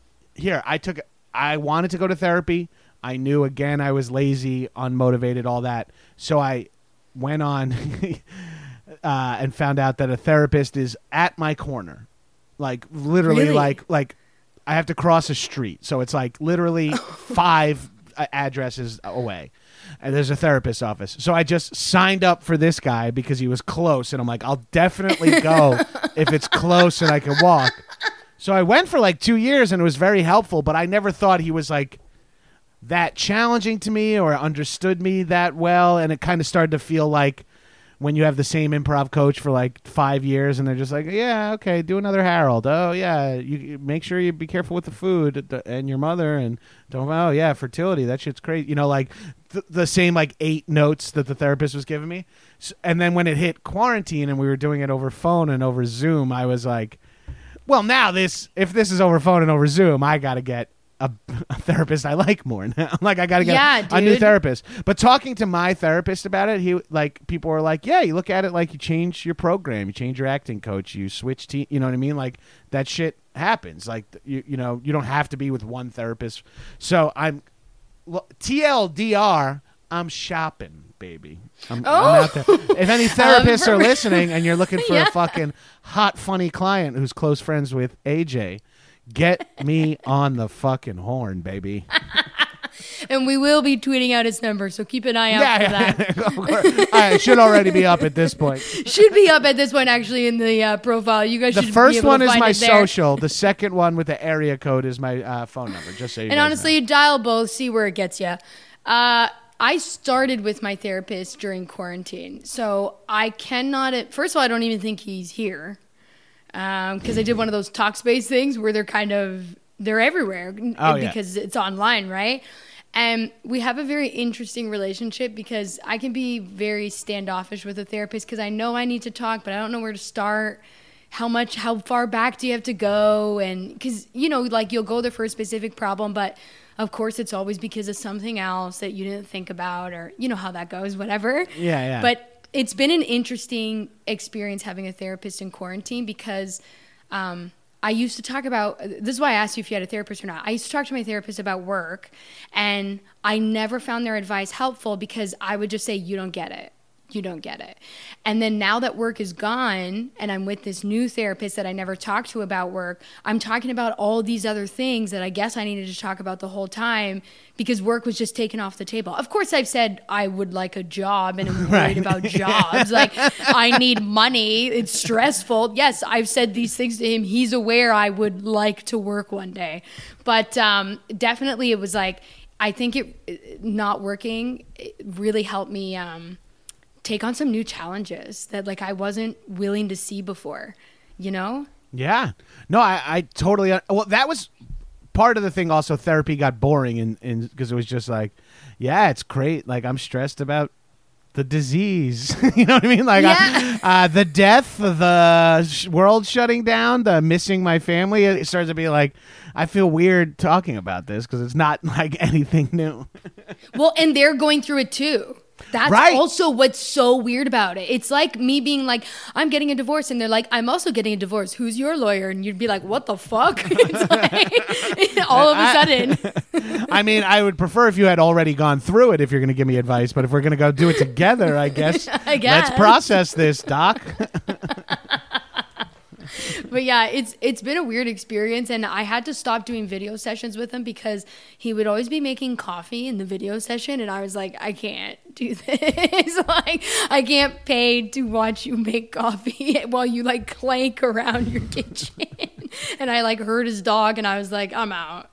I wanted to go to therapy. I knew, again, I was lazy, unmotivated, all that. So I went on and found out that a therapist is at my corner. Like, literally, really? like I have to cross a street. So it's like literally 5 addresses away. And there's a therapist's office. So I just signed up for this guy because he was close. And I'm like, I'll definitely go if it's close and I can walk. So I went for like 2 years, and it was very helpful, but I never thought he was like that challenging to me or understood me that well, and it kind of started to feel like when you have the same improv coach for like 5 years and they're just like, yeah, okay, do another Harold. Oh yeah, you make sure you be careful with the food and your mother, and don't, oh yeah, fertility, that shit's crazy. You know, like the same like 8 notes that the therapist was giving me. And then when it hit quarantine and we were doing it over phone and over Zoom, I was like, well, now if this is over phone and over Zoom, I got to get a therapist I like more now. Like, I got to get a new therapist. But talking to my therapist about it, people were like, yeah, you look at it like you change your program, you change your acting coach, you switch team, you know what I mean? Like, that shit happens. Like, you know, you don't have to be with one therapist. So TLDR, I'm shopping, baby. I'm out there. If any therapists are listening and you're looking for a fucking hot, funny client who's close friends with AJ, get me on the fucking horn, baby. And we will be tweeting out his number, so keep an eye out for that. It should already be up at this point. Should be up at this point, actually, in the profile. You guys should be able to find it there. The first one is my social. The second one with the area code is my phone number, just so you guys know. And honestly, you dial both, see where it gets you. I started with my therapist during quarantine, so I cannot... First of all, I don't even think he's here. Because I did one of those Talkspace things where they're everywhere because it's online, right? And we have a very interesting relationship because I can be very standoffish with a therapist because I know I need to talk, but I don't know where to start. How far back do you have to go? And because, you know, like you'll go there for a specific problem, but of course it's always because of something else that you didn't think about, or you know how that goes, whatever. Yeah. But it's been an interesting experience having a therapist in quarantine because I used to talk about, this is why I asked you if you had a therapist or not. I used to talk to my therapist about work, and I never found their advice helpful because I would just say, you don't get it. You don't get it. And then now that work is gone and I'm with this new therapist that I never talked to about work, I'm talking about all these other things that I guess I needed to talk about the whole time because work was just taken off the table. Of course, I've said I would like a job and I'm worried about jobs. Like, I need money. It's stressful. Yes, I've said these things to him. He's aware I would like to work one day. But definitely it was like, I think not working really helped me take on some new challenges that like I wasn't willing to see before, you know? Yeah. No, I totally, well, that was part of the thing. Also, therapy got boring and because it was just like, yeah, it's great. Like, I'm stressed about the disease, you know what I mean? Like the death, the world shutting down, the missing my family. It starts to be like, I feel weird talking about this because it's not like anything new. Well, and they're going through it too. That's also what's so weird about it. It's like me being like, I'm getting a divorce, and they're like, I'm also getting a divorce. Who's your lawyer? And you'd be like, what the fuck? It's like, all of a sudden. I mean, I would prefer if you had already gone through it if you're going to give me advice, but if we're going to go do it together, I guess. Let's process this, Doc. But yeah, it's been a weird experience, and I had to stop doing video sessions with him because he would always be making coffee in the video session, and I was like, I can't do this. Like, I can't pay to watch you make coffee while you like clank around your kitchen. And I like heard his dog, and I was like, I'm out.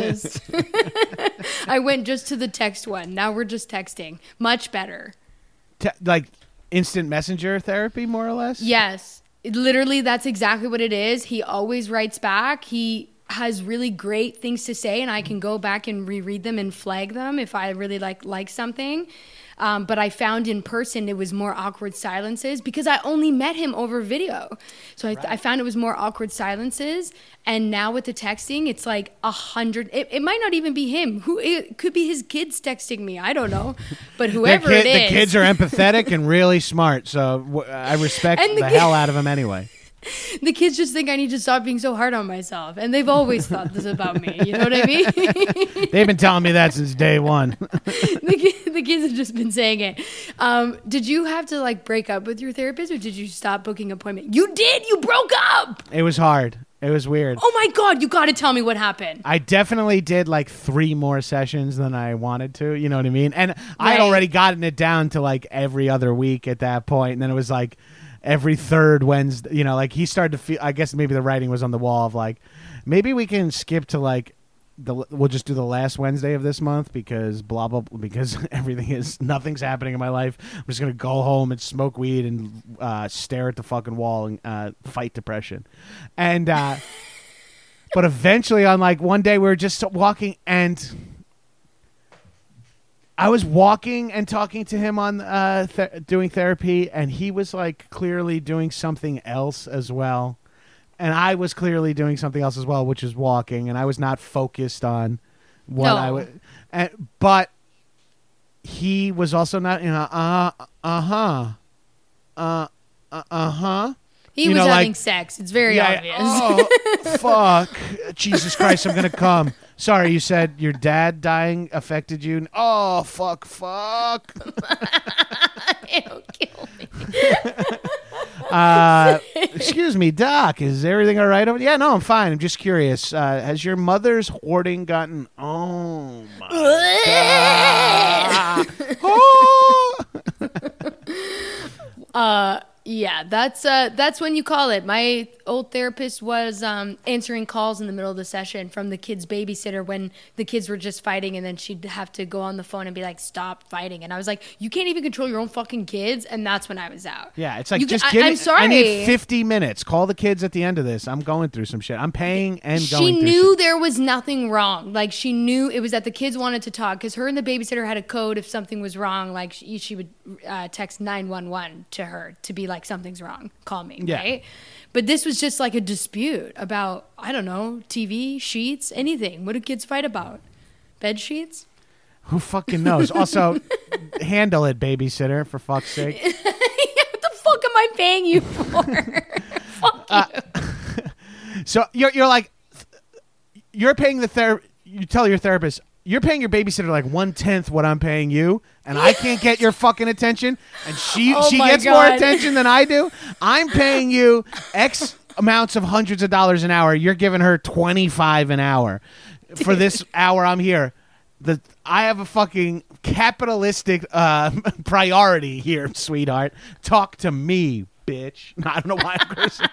I went just to the text one. Now we're just texting. Much better. Like instant messenger therapy, more or less? Yes. Literally, that's exactly what it is. He always writes back. He has really great things to say, and I can go back and reread them and flag them if I really like something. But I found in person it was more awkward silences because I only met him over video. So I found it was more awkward silences. And now with the texting, it's like 100. It might not even be him. It could be his kids texting me. I don't know. But whoever it is. The kids are empathetic and really smart. So I respect the hell out of them anyway. The kids just think I need to stop being so hard on myself. And they've always thought this about me. You know what I mean? They've been telling me that since day one. The kids have just been saying it. Did you have to like break up with your therapist, or did you stop booking appointment? You did. You broke up. It was hard. It was weird. Oh my God. You got to tell me what happened. I definitely did like 3 more sessions than I wanted to. You know what I mean? And I had already gotten it down to like every other week at that point. And then it was like every third Wednesday, you know, like he started to feel, I guess maybe the writing was on the wall of like, maybe we can skip to like we'll just do the last Wednesday of this month because blah blah because nothing's happening in my life. I'm just gonna go home and smoke weed and stare at the fucking wall and fight depression. And but eventually, on like one day, we were just walking and I was walking and talking to him on doing therapy, and he was like clearly doing something else as well. And I was clearly doing something else as well, which is walking, and I was not focused on what I would. But he was also not, He was having sex. It's very obvious. Oh, fuck. Jesus Christ, I'm going to come. Sorry, you said your dad dying affected you. Oh, fuck. It'll kill me. Excuse me, Doc. Is everything all right over? Yeah, no, I'm fine. I'm just curious. Has your mother's hoarding gotten? Oh my God. Yeah, that's when you call it. My old therapist was answering calls in the middle of the session from the kids' babysitter when the kids were just fighting, and then she'd have to go on the phone and be like, "Stop fighting!" And I was like, "You can't even control your own fucking kids," and that's when I was out. Yeah, it's like I'm sorry. I need 50 minutes. Call the kids at the end of this. I'm going through some shit. I'm paying and going. She knew there was nothing wrong. Like she knew it was that the kids wanted to talk because her and the babysitter had a code. If something was wrong, like she would text 911 to her to be like, "Something's wrong. Call me." Yeah. Right. But this was just like a dispute about, I don't know, TV, sheets, anything. What do kids fight about? Bed sheets? Who fucking knows? Also, handle it, babysitter, for fuck's sake. What the fuck am I paying you for? Fuck you. So you're like, you're paying you tell your therapist, you're paying your babysitter like 1/10 what I'm paying you, and I can't get your fucking attention, and she gets more attention than I do. I'm paying you X amounts of hundreds of dollars an hour. You're giving her $25 an hour for this hour I'm here. I have a fucking capitalistic priority here, sweetheart. Talk to me, bitch. I don't know why I'm cursing.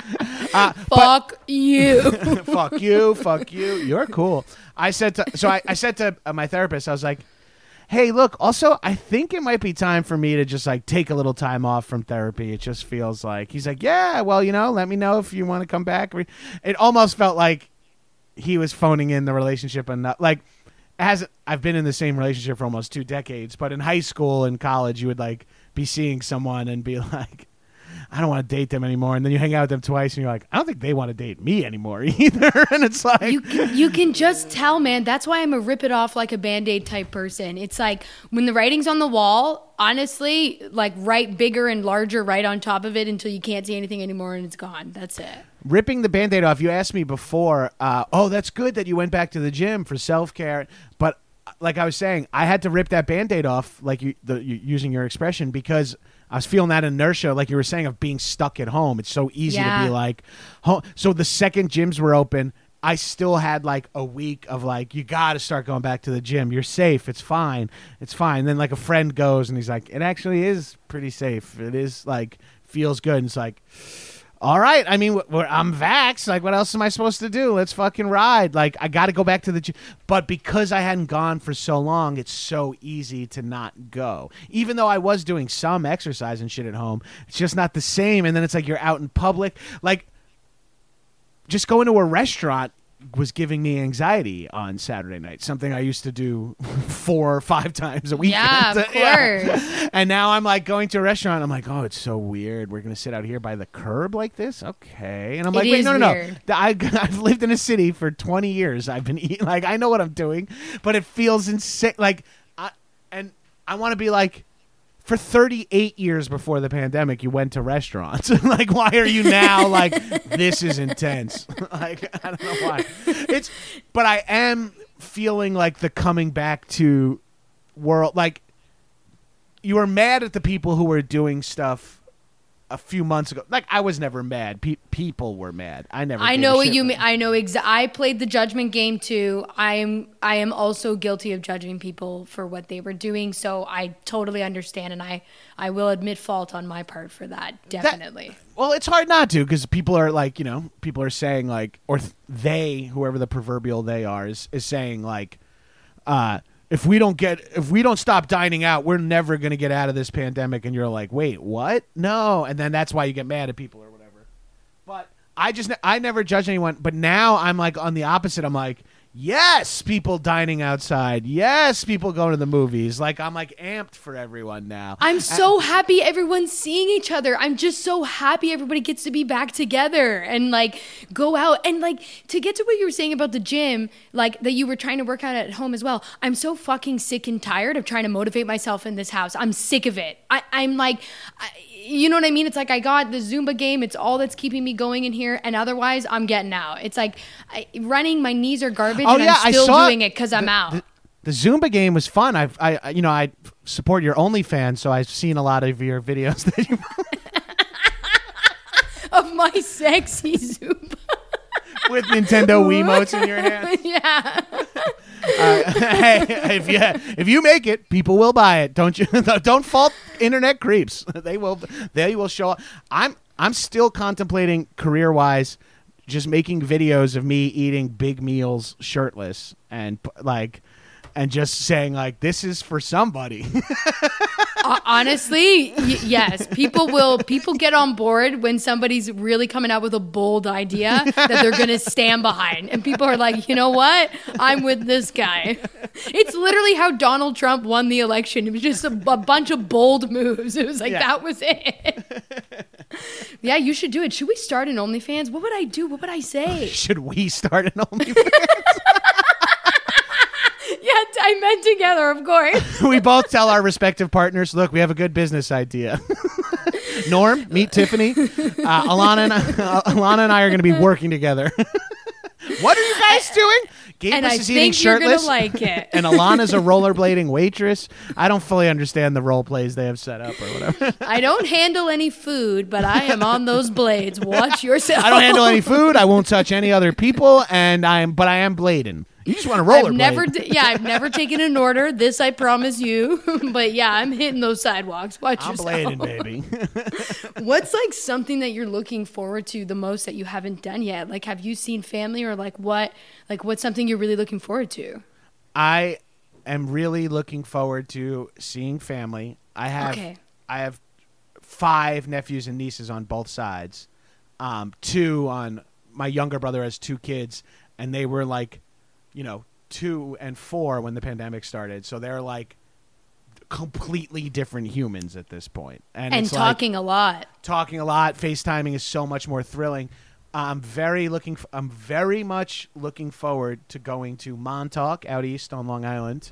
Fuck you. Fuck you. You're cool. I said to my therapist, I was like, hey, look, also, I think it might be time for me to just like take a little time off from therapy. It just feels like, he's like, yeah, well, let me know if you want to come back. It almost felt like he was phoning in the relationship and not like, I've been in the same relationship for almost 2 decades, but in high school and college, you would like be seeing someone and be like, I don't want to date them anymore. And then you hang out with them twice and you're like, I don't think they want to date me anymore either. And it's like, you can just tell, man. That's why I'm a rip it off like a Band-Aid type person. It's like when the writing's on the wall, honestly, like write bigger and larger right on top of it until you can't see anything anymore and it's gone. That's it. Ripping the Band-Aid off. You asked me before, oh, that's good that you went back to the gym for self-care. But like I was saying, I had to rip that Band-Aid off, like using your expression, because I was feeling that inertia, like you were saying, of being stuck at home. It's so easy to be like, home. So the second gyms were open, I still had like a week of like, you got to start going back to the gym. You're safe. It's fine. It's fine. And then like a friend goes and he's like, it actually is pretty safe. It is like, feels good. And it's like, all right. I mean, I'm vaxxed. Like, what else am I supposed to do? Let's fucking ride. Like, I got to go back to the gym. But because I hadn't gone for so long, it's so easy to not go. Even though I was doing some exercise and shit at home, it's just not the same. And then it's like you're out in public. Like, just going to a restaurant was giving me anxiety on Saturday night, something I used to do 4 or 5 times a week. Yeah, of course. Yeah. And now I'm like going to a restaurant. I'm like, oh, it's so weird. We're going to sit out here by the curb like this? Okay. And I'm like, wait, no. I've lived in a city for 20 years. I've been eating, like, I know what I'm doing, but it feels insane. Like, I want to be like, for 38 years before the pandemic, you went to restaurants. Like, why are you now like, this is intense? Like, I don't know why. But I am feeling like the coming back to world. Like, you were mad at the people who were doing stuff a few months ago, like I was never mad. People were mad. I never. I gave know a what shit you when- mean. I know I played the judgment game too. I am also guilty of judging people for what they were doing. So I totally understand, and I will admit fault on my part for that. Definitely. Well, it's hard not to because people are like, people are saying like, or they, whoever the proverbial they are, is saying like, if we don't stop dining out, we're never going to get out of this pandemic. And you're like, wait, what? No. And then that's why you get mad at people or whatever. But I never judge anyone. But now I'm like on the opposite. I'm like, yes, people dining outside. Yes, people going to the movies. Like I'm like amped for everyone now. I'm so happy everyone's seeing each other. I'm just so happy everybody gets to be back together and like go out. And like to get to what you were saying about the gym, like that you were trying to work out at home as well. I'm so fucking sick and tired of trying to motivate myself in this house. I'm sick of it. I'm like, you know what I mean? It's like I got the Zumba game. It's all that's keeping me going in here. And otherwise, I'm getting out. It's like running, my knees are garbage. Oh, and yeah, I'm still doing it because I'm out. The Zumba game was fun. I support your OnlyFans, so I've seen a lot of your videos that you Of my sexy Zumba. with Nintendo Wiimotes in your hand. Yeah. Hey, if you make it, people will buy it. Don't you? Don't fault internet creeps. They will show up. I'm still contemplating career-wise, just making videos of me eating big meals shirtless and just saying like this is for somebody. Honestly, yes. People get on board when somebody's really coming out with a bold idea that they're going to stand behind. And people are like, you know what? I'm with this guy. It's literally how Donald Trump won the election. It was just a bunch of bold moves. It was like, That was it. Yeah, you should do it. Should we start an OnlyFans? What would I do? What would I say? Should we start an OnlyFans? Yeah, I meant together, of course. We both tell our respective partners, look, we have a good business idea. Norm, meet Tiffany. Alana and I are going to be working together. What are you guys doing? And Gabus I is eating think you're going shirtless. to like it. And Alana's a rollerblading waitress. I don't fully understand the role plays they have set up or whatever. I don't handle any food, but I am on those blades. Watch yourself. I don't handle any food. I won't touch any other people, but I am blading. You just want to rollerblade. I've never taken an order. This I promise you. But yeah, I'm hitting those sidewalks. Watch I'm yourself. blading, baby. What's like something that you're looking forward to the most that you haven't done yet? Like, have you seen family or what's something you're really looking forward to? I am really looking forward to seeing family. I have 5 nephews and nieces on both sides. 2 on my younger brother has 2 kids, and they were like, 2 and 4 when the pandemic started. So they're like completely different humans at this point. And it's talking a lot. Talking a lot. FaceTiming is so much more thrilling. I'm very much looking forward to going to Montauk out east on Long Island.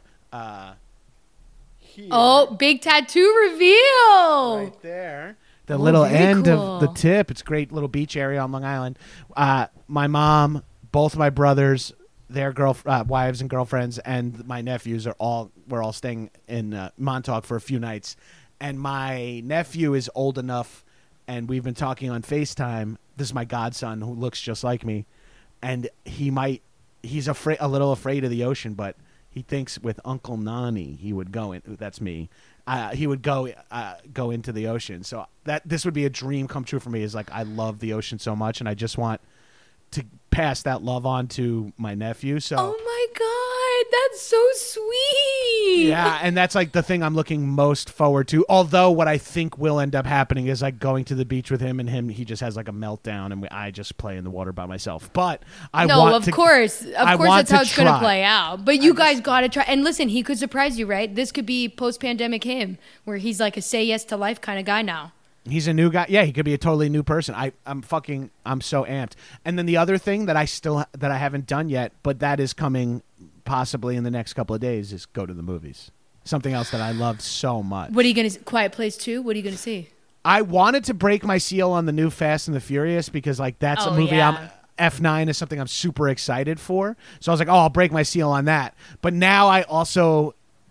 Here, Oh, big tattoo reveal. right there. The little very end cool. of the tip. It's a great little beach area on Long Island. My mom, both my brothers, their wives and girlfriends, and my nephews we're all staying in Montauk for a few nights. And my nephew is old enough, and we've been talking on FaceTime. This is my godson who looks just like me, and he's a little afraid of the ocean, but he thinks with Uncle Nani he would go in. That's me. He would go into the ocean. So this would be a dream come true for me. Is like I love the ocean so much, and I just want to pass that love on to my nephew. So Oh my God, that's so sweet. yeah, and that's like the thing I'm looking most forward to. Although what I think will end up happening is like going to the beach with him, and he just has like a meltdown, and I just play in the water by myself. But Of course that's how it's going to try. play out. But you guys got to try. And listen, he could surprise you, right? This could be post-pandemic him, where he's like a say yes to life kind of guy now. He's a new guy. Yeah, he could be a totally new person. I'm so amped. And then the other thing that I haven't done yet, but that is coming possibly in the next couple of days, is go to the movies. Something else that I loved so much. What are you going to Quiet Place 2? What are you going to see? I wanted to break my seal on the new Fast and the Furious because like that's a movie yeah. F9 is something I'm super excited for. So I was like, I'll break my seal on that. But now I also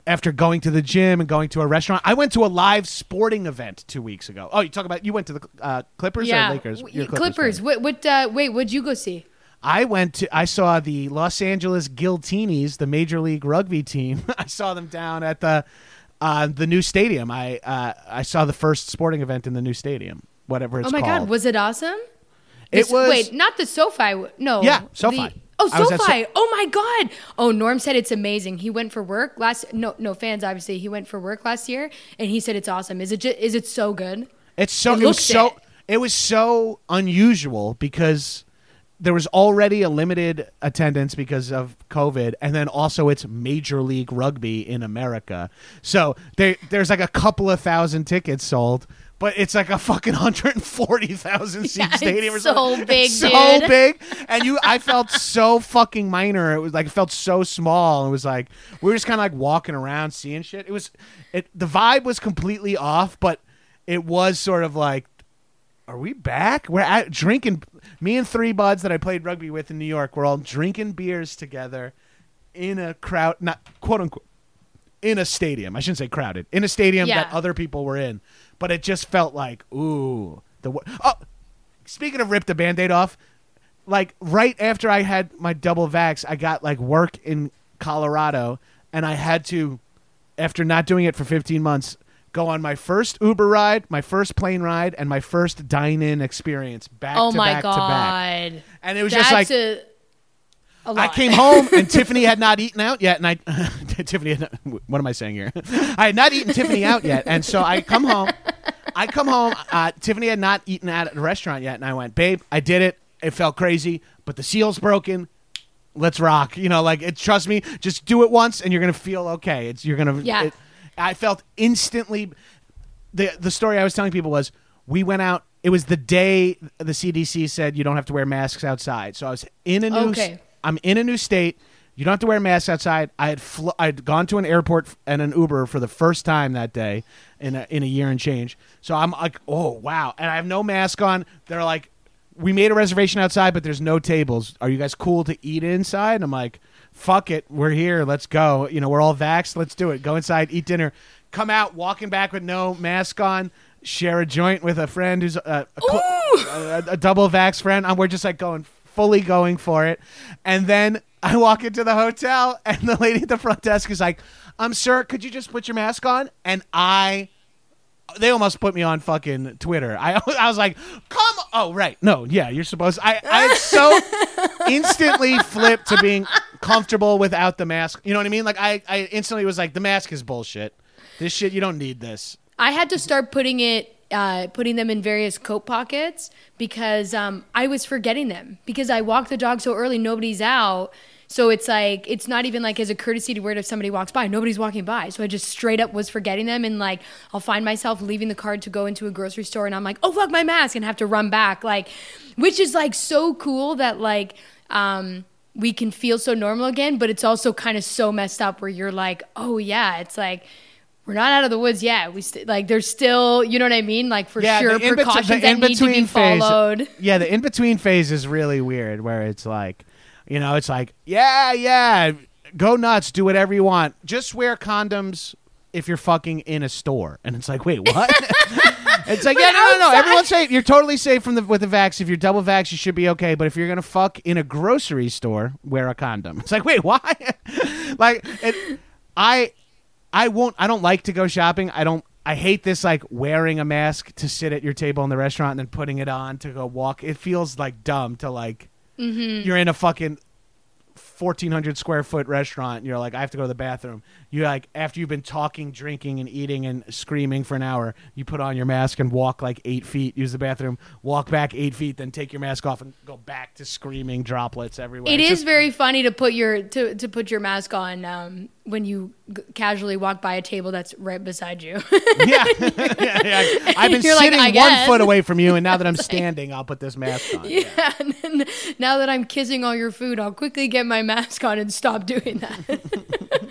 after going to the gym and going to a restaurant. I went to a live sporting event 2 weeks ago. Oh, you went to the Clippers or Lakers? You're a Clippers. fan. What'd you go see? I saw the Los Angeles Guillotines, the Major League Rugby team. I saw them down at the new stadium. I saw the first sporting event in the new stadium, whatever it's called. Oh my God, was it awesome? It was. Wait, not the SoFi. No. Yeah, SoFi. SoFi. Oh my God. Oh, Norm said it's amazing. He went for work no fans obviously. He went for work last year and he said it's awesome. Is it so good? It was so unusual because there was already a limited attendance because of COVID, and then also it's Major League Rugby in America. So there's like a couple of thousand tickets sold, but it's like a fucking 140,000 seat stadium or something. So big, it's so big. And I felt so fucking minor. It was like, it felt so small. It was like, we were just kind of like walking around seeing shit. The vibe was completely off, but it was sort of like, are we back? We're drinking. Me and three buds that I played rugby with in New York, we're all drinking beers together in a crowd, not quote unquote, in a stadium. I shouldn't say crowded. In a stadium that other people were in. But it just felt like, ooh. Speaking of rip the Band-Aid off, like right after I had my double vax, I got like work in Colorado, and I had to, after not doing it for 15 months, go on my first Uber ride, my first plane ride, and my first dine-in experience back to back to back. And it was just like, I came home and Tiffany had not eaten out yet, and Tiffany had not, what am I saying here? I had not eaten Tiffany out yet, and so I come home. Tiffany had not eaten out at a restaurant yet, and I went, babe, I did it. It felt crazy, but the seal's broken. Let's rock. Trust me, just do it once, and you're gonna feel okay. I felt instantly. The story I was telling people was, we went out. It was the day the CDC said you don't have to wear masks outside. So I was in a new. I'm in a new state. You don't have to wear masks outside. I'd gone to an airport and an Uber for the first time that day in a year and change. So I'm like, oh wow, and I have no mask on. They're like, we made a reservation outside, but there's no tables. Are you guys cool to eat inside? And I'm like, fuck it, we're here. Let's go. We're all vaxxed. Let's do it. Go inside, eat dinner, come out, walking back with no mask on, share a joint with a friend who's a double vax friend. And we're just like fully going for it. And then I walk into the hotel, and the lady at the front desk is like, sir, could you just put your mask on? And they almost put me on fucking Twitter. I was like, oh, right. No, yeah, you're supposed to. I so instantly flipped to being comfortable without the mask. You know what I mean? Like, I instantly was like, the mask is bullshit. This shit, you don't need this. I had to start putting them in various coat pockets because I was forgetting them. Because I walk the dog so early, nobody's out. So it's like, it's not even like as a courtesy to word if somebody walks by, nobody's walking by. So I just straight up was forgetting them. And like, I'll find myself leaving the cart to go into a grocery store, and I'm like, oh, fuck, my mask, and have to run back. Like, which is like so cool that like, we can feel so normal again, but it's also kind of so messed up where you're like, oh yeah, it's like, we're not out of the woods yet. There's still, you know what I mean? Like for sure, precautions that need to be followed. Yeah, the in-between phase is really weird where it's like, it's like, yeah, go nuts, do whatever you want. Just wear condoms if you're fucking in a store. And it's like, wait, what? It's like, yeah, no. Everyone's safe. You're totally safe with the vax. If you're double vax, you should be okay. But if you're going to fuck in a grocery store, wear a condom. It's like, wait, why? Like, I don't like to go shopping. I hate this, like, wearing a mask to sit at your table in the restaurant and then putting it on to go walk. It feels like dumb to like, you're in a fucking 1,400 square foot restaurant, and you're like, I have to go to the bathroom. You like, after you've been talking, drinking, and eating and screaming for an hour, you put on your mask and walk like 8 feet, use the bathroom, walk back 8 feet, then take your mask off and go back to screaming droplets everywhere. It is very funny to put your mask on when you casually walk by a table that's right beside you. yeah. I've been sitting like, 1 foot away from you, and now that I'm standing, I'll put this mask on. Yeah. And then, now that I'm kissing all your food, I'll quickly get my mask on and stop doing that.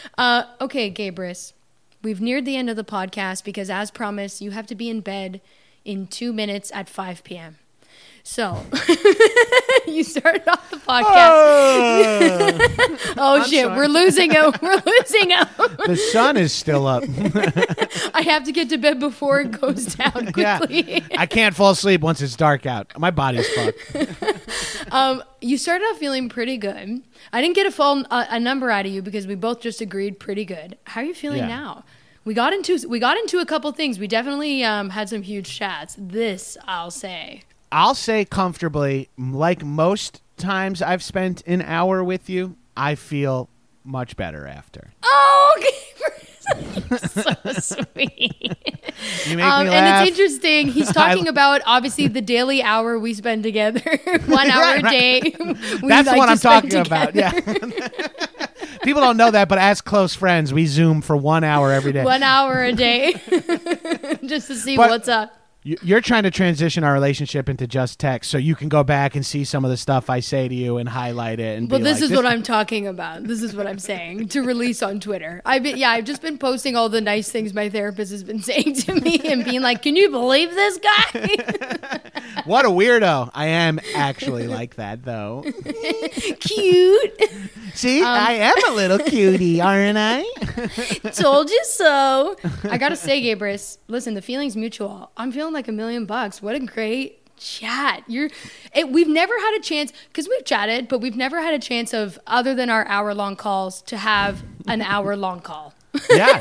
Okay, Gabrus, we've neared the end of the podcast because, as promised, you have to be in bed in 2 minutes at 5 p.m. So, you started off the podcast. Oh shit, sorry. we're losing him. We're losing him. The sun is still up. I have to get to bed before it goes down quickly. Yeah, I can't fall asleep once it's dark out. My body's fucked. You started off feeling pretty good. I didn't get a number out of you because we both just agreed pretty good. How are you feeling Yeah. now? We got into a couple things. We definitely had some huge chats. This I'll say. I'll say comfortably, like most times I've spent an hour with you, I feel much better after. Oh, okay. You're so sweet. You make me And laugh. it's interesting. He's talking about obviously the daily hour we spend together, 1 hour a day. we That's like what to I'm spend talking about. together. Yeah. People don't know that, but as close friends, we Zoom for 1 hour every day. 1 hour a day, just to see But- what's up. You're trying to transition our relationship into just text, so you can go back and see some of the stuff I say to you and highlight it. And But be this like, is what I'm talking about. This is what I'm saying to release on Twitter. I've just been posting all the nice things my therapist has been saying to me and being like, "Can you believe this guy?" What a weirdo! I am actually like that, though. Cute. See, I am a little cutie, aren't I? Told you so. I gotta say, Gabrus, listen, the feeling's mutual. I'm feeling like $1 million. What a great chat. We've never had a chance, because we've chatted, but we've never had a chance of, other than our hour-long calls, to have an hour-long call. Yeah.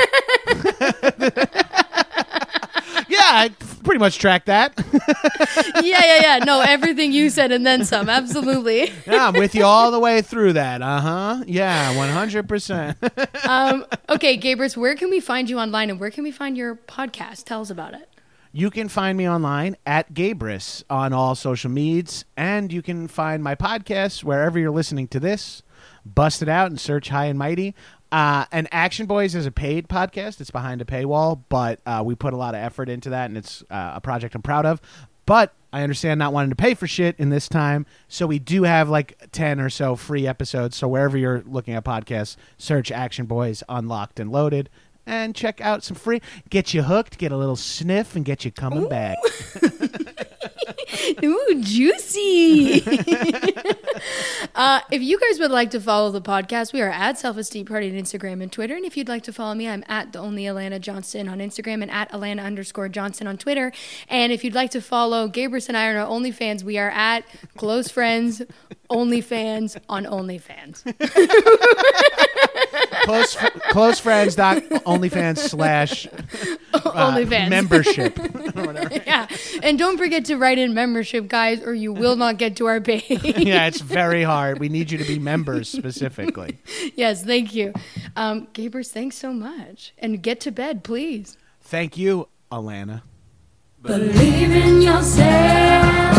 Yeah, I pretty much tracked that. Yeah. No, everything you said and then some. Absolutely. Yeah, I'm with you all the way through that. Yeah, 100%. Okay, Gabrus, where can we find you online and where can we find your podcast? Tell us about it. You can find me online at Gabrus on all social medias, and you can find my podcast wherever you're listening to this. Bust it out and search High and Mighty. And Action Boys is a paid podcast. It's behind a paywall, but we put a lot of effort into that, and it's a project I'm proud of. But I understand not wanting to pay for shit in this time, so we do have like 10 or so free episodes. So wherever you're looking at podcasts, search Action Boys Unlocked and Loaded, and check out some free. Get you hooked, get a little sniff, and get you coming back. Ooh, juicy. If you guys would like to follow the podcast, we are at Self-Esteem Party on Instagram and Twitter. And if you'd like to follow me, I'm at the only Alana Johnston on Instagram and at Alana_Johnston on Twitter. And if you'd like to follow Gabrus and I on our OnlyFans, we are at Close Friends OnlyFans on OnlyFans. closefriends.onlyfans/ OnlyFans. membership. Yeah. And don't forget to write in membership, guys, or you will not get to our page. Yeah, it's very hard. We need you to be members specifically. Yes, thank you. Gabrus, thanks so much. And get to bed, please. Thank you, Alana. Believe in yourself.